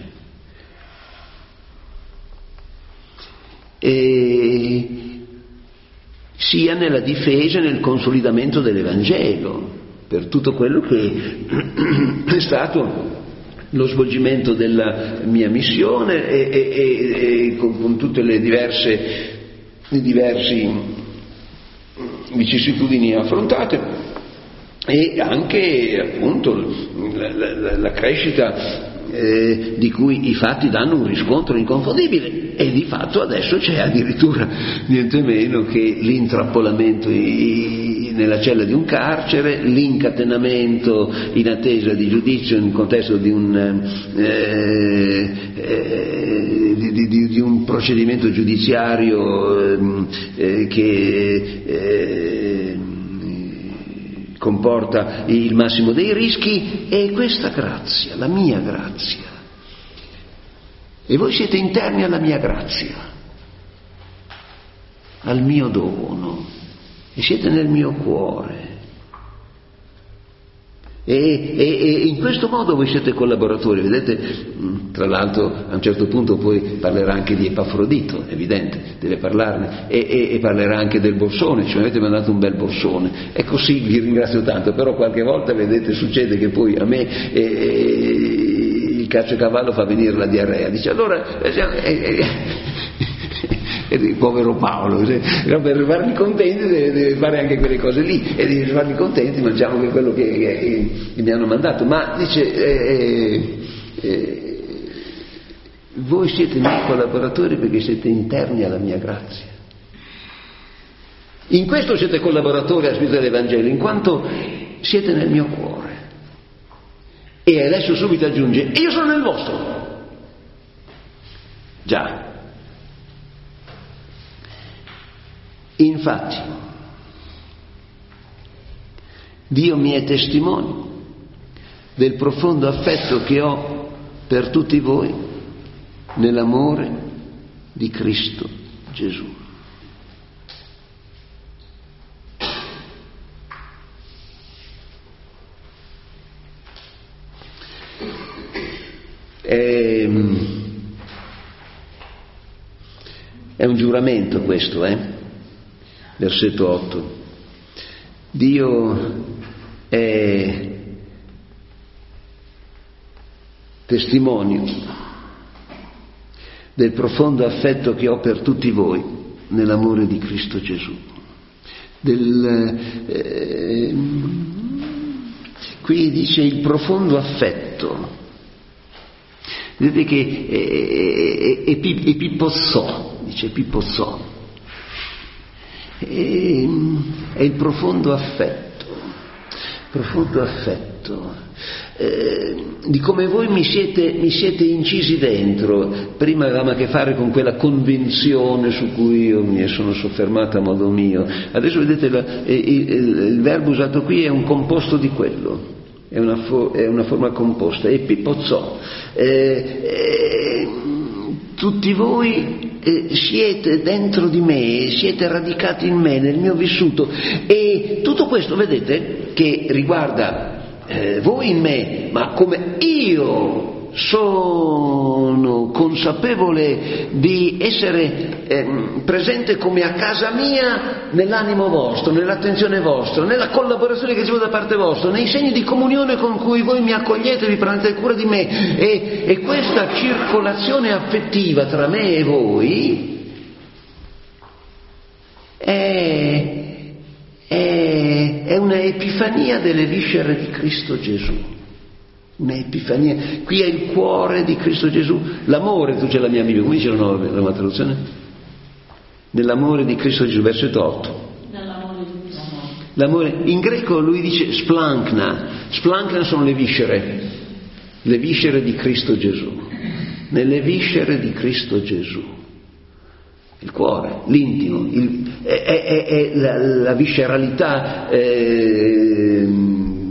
e sia nella difesa e nel consolidamento dell'Evangelo, per tutto quello che è stato lo svolgimento della mia missione e, e, e, e con, con tutte le diverse le diversi vicissitudini affrontate, e anche appunto la, la, la crescita eh, di cui i fatti danno un riscontro inconfondibile, e di fatto adesso c'è addirittura niente meno che l'intrappolamento i, nella cella di un carcere, l'incatenamento in attesa di giudizio nel contesto di un eh, eh, di, di, di un procedimento giudiziario eh, che eh, comporta il massimo dei rischi, e questa grazia, la mia grazia. E voi siete interni alla mia grazia, al mio dono, e siete nel mio cuore. E, e, e in questo modo voi siete collaboratori, vedete, tra l'altro a un certo punto poi parlerà anche di Epafrodito, evidente, deve parlarne, e, e, e parlerà anche del borsone, ci avete mandato un bel borsone, e così vi ringrazio tanto, però qualche volta vedete succede che poi a me eh, il caciocavallo fa venire la diarrea. Dice allora eh, eh, eh, il povero Paolo, cioè, per farli contenti deve, deve fare anche quelle cose lì, e deve farli contenti mangiamo anche quello che, che, che mi hanno mandato. Ma dice eh, eh, voi siete miei collaboratori perché siete interni alla mia grazia. In questo siete collaboratori alla spirito dell'Evangelo, in quanto siete nel mio cuore. E adesso subito aggiunge, io sono nel vostro. Già. Infatti, Dio mi è testimone del profondo affetto che ho per tutti voi nell'amore di Cristo Gesù. È, è un giuramento questo, eh? Versetto otto. Dio è testimonio del profondo affetto che ho per tutti voi nell'amore di Cristo Gesù. Del, eh, qui dice il profondo affetto. Vedete che è, è, è, è, è pipozzò, dice pipozzò, è, è il profondo affetto, profondo affetto, eh, di come voi mi siete, mi siete incisi dentro. Prima avevamo a che fare con quella convenzione su cui io mi sono soffermato a modo mio, adesso vedete la, il, il, il verbo usato qui è un composto di quello. È una, fo- è una forma composta, è pipozzò. Eh, eh, tutti voi eh, siete dentro di me, siete radicati in me, nel mio vissuto, e tutto questo vedete che riguarda eh, voi in me, ma come io sono consapevole di essere eh, presente come a casa mia nell'animo vostro, nell'attenzione vostra, nella collaborazione che ricevo da parte vostra, nei segni di comunione con cui voi mi accogliete e vi prendete cura di me, e, e questa circolazione affettiva tra me e voi è, è, è una epifania delle viscere di Cristo Gesù. Un'epifania, qui è il cuore di Cristo Gesù, l'amore, tu c'è la mia Bibbia, come dice la nuova, la nuova traduzione? Nell'amore di Cristo Gesù, versetto otto. Nell'amore di Cristo. L'amore, in greco lui dice splankna, splankna sono le viscere, le viscere di Cristo Gesù, nelle viscere di Cristo Gesù, il cuore, l'intimo, il, è, è, è la, la visceralità eh,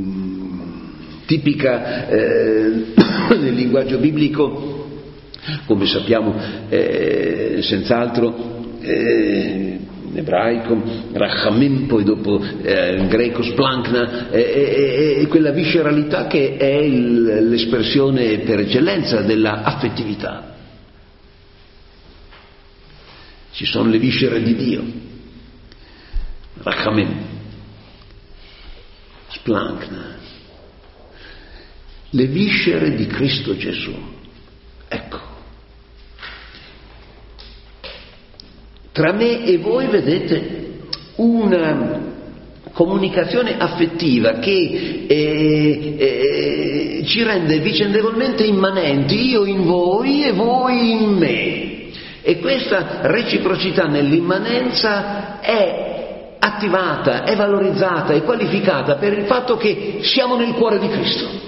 tipica eh, nel linguaggio biblico, come sappiamo eh, senz'altro eh, in ebraico rachamim, poi dopo eh, in greco splankna, è eh, eh, quella visceralità che è il, l'espressione per eccellenza della affettività. Ci sono le viscere di Dio, rachamim, splankna, le viscere di Cristo Gesù. Ecco, tra me e voi vedete una comunicazione affettiva che eh, eh, ci rende vicendevolmente immanenti, io in voi e voi in me, e questa reciprocità nell'immanenza è attivata, è valorizzata, è qualificata per il fatto che siamo nel cuore di Cristo.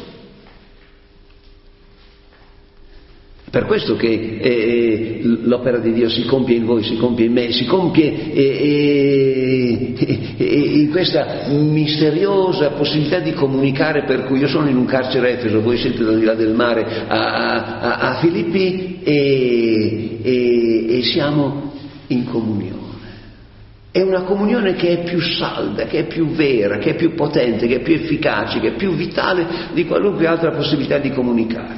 Per questo che eh, l'opera di Dio si compie in voi, si compie in me, si compie eh, eh, in questa misteriosa possibilità di comunicare, per cui io sono in un carcere a Efeso, voi siete da di là del mare a, a, a Filippi e, e, e siamo in comunione. È una comunione che è più salda, che è più vera, che è più potente, che è più efficace, che è più vitale di qualunque altra possibilità di comunicare.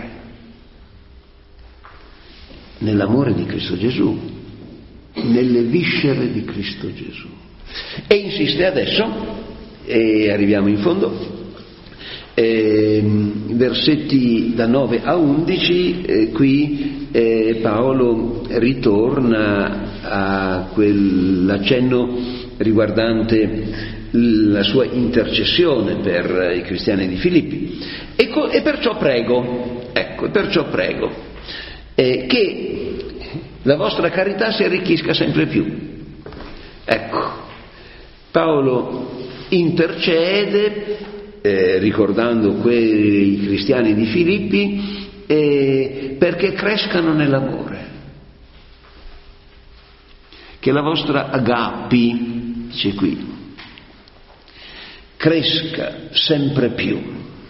Nell'amore di Cristo Gesù, nelle viscere di Cristo Gesù. E insiste adesso, e arriviamo in fondo, Eh, versetti da nove a undici, eh, qui eh, Paolo ritorna a quell'accenno riguardante la sua intercessione per i cristiani di Filippi, e, co- e perciò prego, ecco, e perciò prego eh, che la vostra carità si arricchisca sempre più. Ecco, Paolo intercede Eh, ricordando quei cristiani di Filippi, eh, perché crescano nell'amore, che la vostra agapi, dice qui, cresca sempre più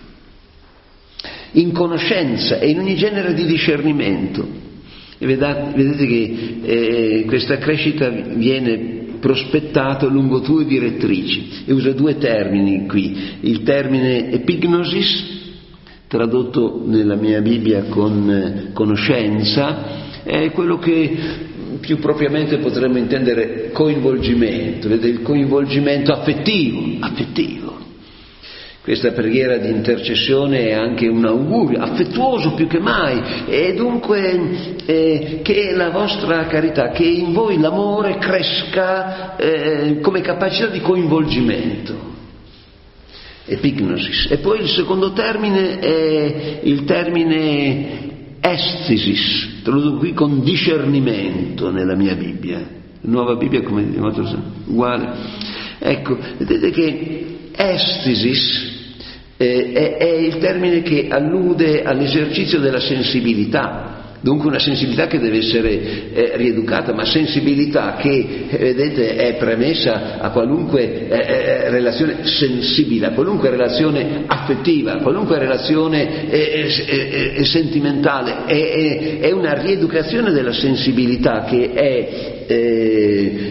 in conoscenza e in ogni genere di discernimento. E vedate, vedete che eh, questa crescita viene prospettato lungo due direttrici, e usa due termini qui: il termine epignosis, tradotto nella mia Bibbia con eh, conoscenza, è quello che più propriamente potremmo intendere coinvolgimento, vedete, il coinvolgimento affettivo, affettivo. Questa preghiera di intercessione è anche un augurio affettuoso più che mai, e dunque eh, che la vostra carità, che in voi l'amore cresca eh, come capacità di coinvolgimento, epignosis. E poi il secondo termine è il termine estesis, tradotto qui con discernimento nella mia Bibbia, nuova Bibbia come uguale. Ecco, vedete che estesis Eh, è, è il termine che allude all'esercizio della sensibilità, dunque una sensibilità che deve essere eh, rieducata, ma sensibilità che, eh, vedete, è premessa a qualunque eh, relazione sensibile, a qualunque relazione affettiva, a qualunque relazione eh, eh, eh, sentimentale. È, è, è una rieducazione della sensibilità che è eh,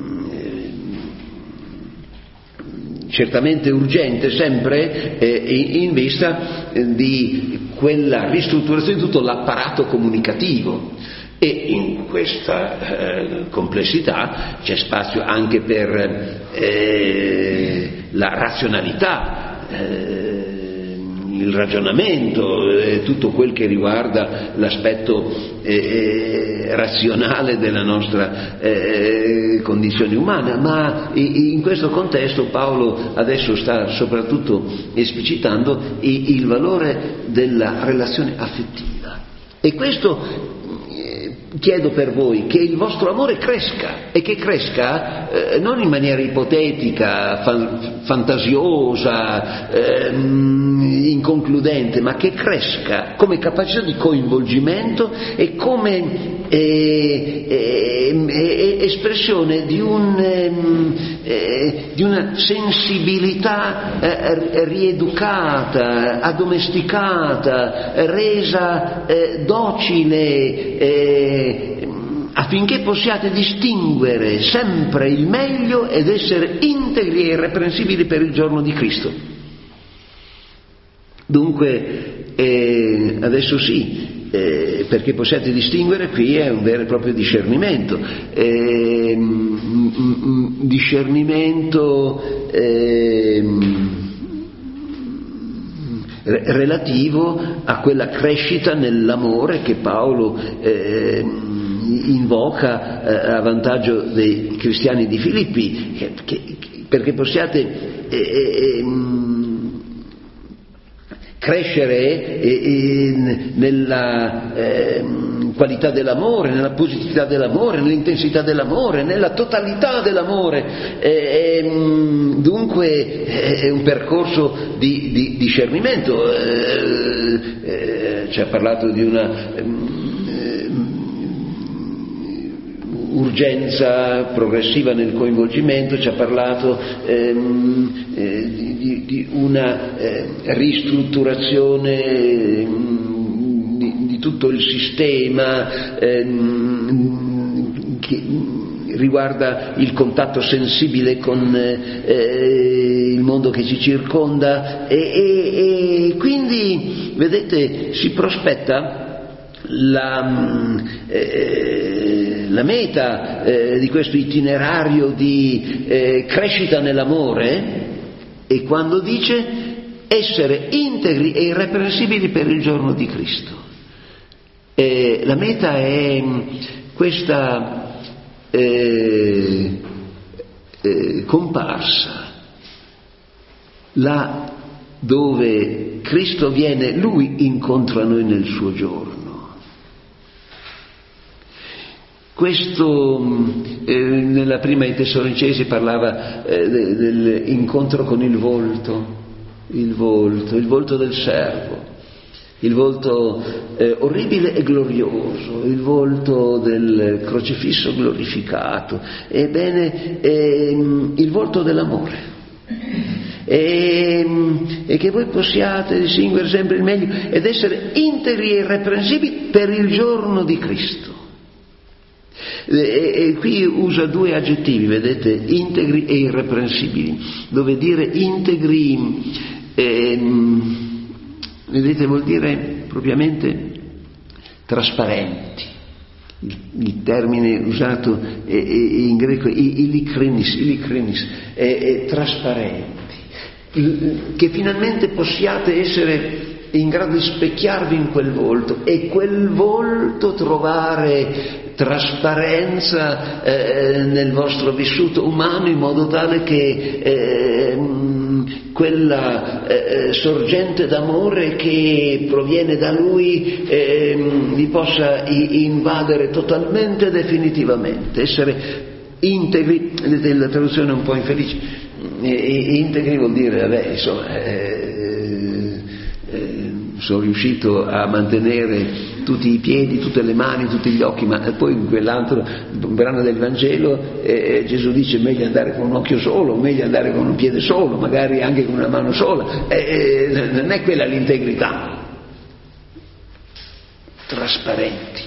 certamente urgente, sempre eh, in vista eh, di quella ristrutturazione di tutto l'apparato comunicativo. E in questa eh, complessità c'è spazio anche per eh, la razionalità, eh, il ragionamento, eh, tutto quel che riguarda l'aspetto eh, razionale della nostra eh, condizione umana. Ma in questo contesto Paolo adesso sta soprattutto esplicitando il valore della relazione affettiva, e questo chiedo per voi, che il vostro amore cresca, e che cresca eh, non in maniera ipotetica, fan, fantasiosa, eh, inconcludente, ma che cresca come capacità di coinvolgimento e come eh, eh, eh, espressione di, un, eh, di una sensibilità eh, rieducata, addomesticata, resa eh, docile, eh, affinché possiate distinguere sempre il meglio ed essere integri e irreprensibili per il giorno di Cristo. Dunque, eh, adesso sì, eh, perché possiate distinguere, qui è un vero e proprio discernimento, eh, m- m- discernimento eh, relativo a quella crescita nell'amore che Paolo eh, invoca eh, a vantaggio dei cristiani di Filippi, che, che, perché possiate eh, eh, crescere eh, eh, nella eh, qualità dell'amore, nella positività dell'amore, nell'intensità dell'amore, nella totalità dell'amore. Eh, eh, dunque è un percorso di, di discernimento. Eh, eh, ci ha parlato di una eh, urgenza progressiva nel coinvolgimento, ci ha parlato ehm, eh, di, di una eh, ristrutturazione ehm, di, di tutto il sistema ehm, che riguarda il contatto sensibile con eh, il mondo che ci circonda, e, e, e quindi vedete si prospetta La, eh, la meta eh, di questo itinerario di eh, crescita nell'amore, e quando dice essere integri e irreprensibili per il giorno di Cristo. E la meta è questa eh, eh, comparsa, là dove Cristo viene, Lui incontra noi nel suo giorno. Questo eh, nella prima ai Tessalonicesi parlava eh, dell'incontro con il volto, il volto, il volto del servo, il volto eh, orribile e glorioso, il volto del crocifisso glorificato, ebbene ehm, il volto dell'amore. E, e che voi possiate distinguere sempre il meglio ed essere integri e irreprensibili per il giorno di Cristo. E, e qui usa due aggettivi, vedete, integri e irreprensibili, dove dire integri ehm, vedete vuol dire propriamente trasparenti. Il, il termine usato è, è, in greco è ilikrinis, ilikrinis è, è trasparenti, che finalmente possiate essere in grado di specchiarvi in quel volto e quel volto trovare trasparenza eh, nel vostro vissuto umano, in modo tale che eh, quella eh, sorgente d'amore che proviene da Lui eh, vi possa i- invadere totalmente e definitivamente, essere integri. Vedete, la traduzione è un po' infelice, e, integri vuol dire, vabbè, insomma, eh, eh, sono riuscito a mantenere tutti i piedi, tutte le mani, tutti gli occhi, ma poi in quell'altro brano del Vangelo eh, Gesù dice meglio andare con un occhio solo, meglio andare con un piede solo, magari anche con una mano sola. Eh, eh, non è quella l'integrità. Trasparenti.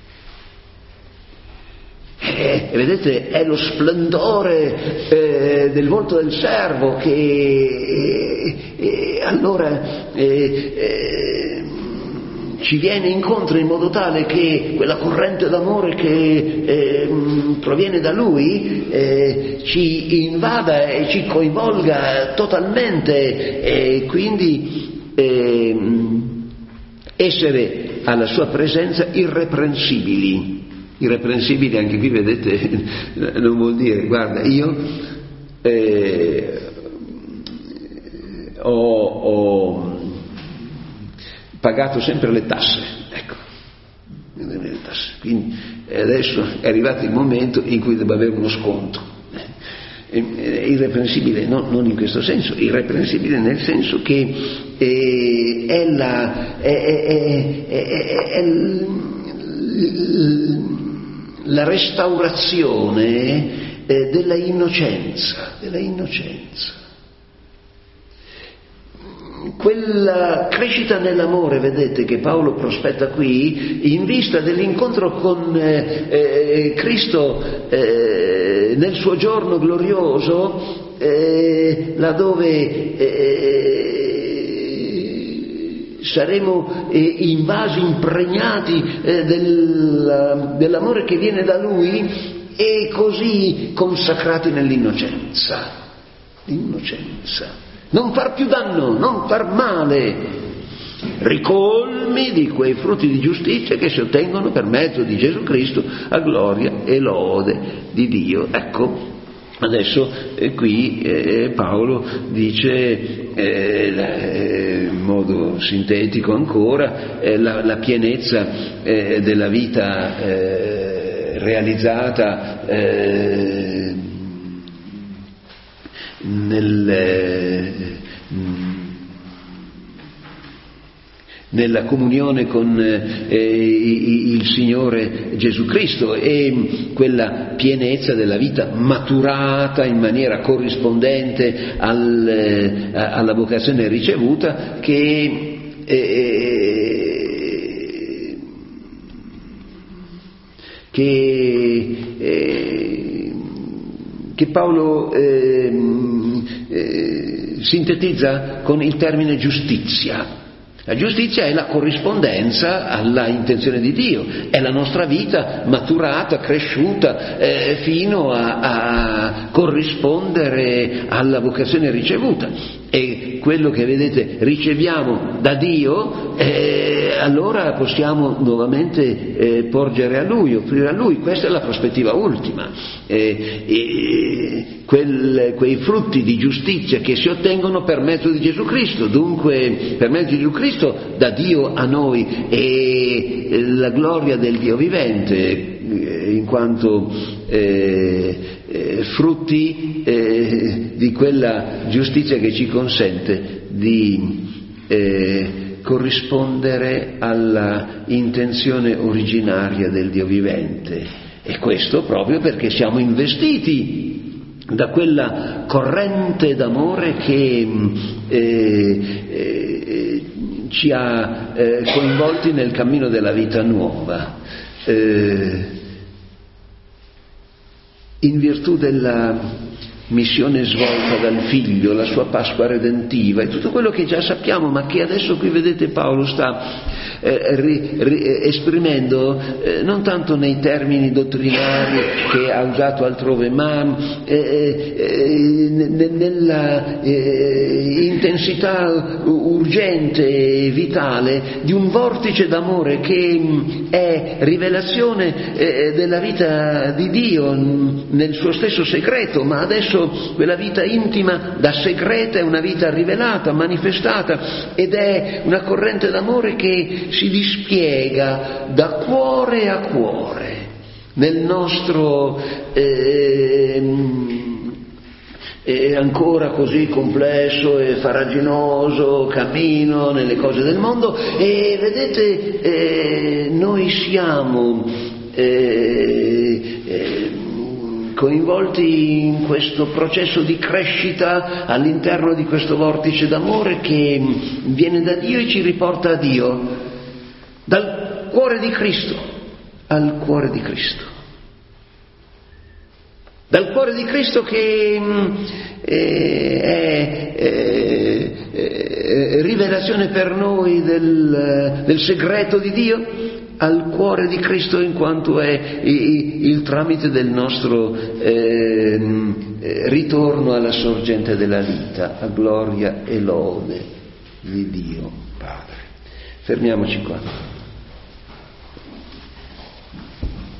E eh, vedete, è lo splendore eh, del volto del servo che eh, eh, allora eh, eh, ci viene incontro in modo tale che quella corrente d'amore che eh, proviene da Lui eh, ci invada e ci coinvolga totalmente, e quindi eh, essere alla sua presenza irreprensibili. Irreprensibili anche qui, vedete, non vuol dire, guarda, io eh, ho, ho pagato sempre le tasse, ecco, le tasse. Quindi adesso è arrivato il momento in cui devo avere uno sconto. Irreprensibile no, non in questo senso, irreprensibile nel senso che eh, è la è, è, è, è, è la restaurazione eh, della innocenza, della innocenza. Quella crescita nell'amore, vedete, che Paolo prospetta qui in vista dell'incontro con eh, eh, Cristo eh, nel suo giorno glorioso, eh, laddove eh, saremo eh, invasi, impregnati eh, del, dell'amore che viene da Lui e così consacrati nell'innocenza. L'innocenza. Non far più danno, non far male, ricolmi di quei frutti di giustizia che si ottengono per mezzo di Gesù Cristo a gloria e lode di Dio. Ecco, adesso eh, qui eh, Paolo dice eh, eh, in modo sintetico ancora eh, la, la pienezza eh, della vita eh, realizzata eh, nel, nella comunione con eh, il Signore Gesù Cristo, e quella pienezza della vita maturata in maniera corrispondente al, eh, alla vocazione ricevuta che eh, che eh, che Paolo eh, eh, sintetizza con il termine giustizia. La giustizia è la corrispondenza alla intenzione di Dio, è la nostra vita maturata, cresciuta eh, fino a, a corrispondere alla vocazione ricevuta. E quello che vedete riceviamo da Dio, eh, allora possiamo nuovamente eh, porgere a Lui, offrire a Lui. Questa è la prospettiva ultima. Eh, eh, quel, quei frutti di giustizia che si ottengono per mezzo di Gesù Cristo, dunque per mezzo di Gesù Cristo da Dio a noi, e la gloria del Dio vivente, in quanto eh, eh, frutti eh, di quella giustizia che ci consente di eh, corrispondere alla intenzione originaria del Dio vivente, e questo proprio perché siamo investiti da quella corrente d'amore che eh, eh, ci ha eh, coinvolti nel cammino della vita nuova. Eh, in virtù della missione svolta dal Figlio, la sua Pasqua redentiva e tutto quello che già sappiamo, ma che adesso qui vedete Paolo sta eh, ri, ri, esprimendo eh, non tanto nei termini dottrinari che ha usato altrove, ma eh, eh, nella eh, intensità urgente e vitale di un vortice d'amore che è rivelazione eh, della vita di Dio nel suo stesso segreto, ma adesso quella vita intima da segreta è una vita rivelata, manifestata, ed è una corrente d'amore che si dispiega da cuore a cuore nel nostro eh, eh, ancora così complesso e farraginoso cammino nelle cose del mondo. E vedete, eh, noi siamo eh, eh, coinvolti in questo processo di crescita all'interno di questo vortice d'amore che viene da Dio e ci riporta a Dio, dal cuore di Cristo al cuore di Cristo, dal cuore di Cristo che eh, è eh, eh, rivelazione per noi del, del segreto di Dio, al cuore di Cristo in quanto è il tramite del nostro eh, ritorno alla sorgente della vita, a gloria e lode di Dio Padre. Fermiamoci qua.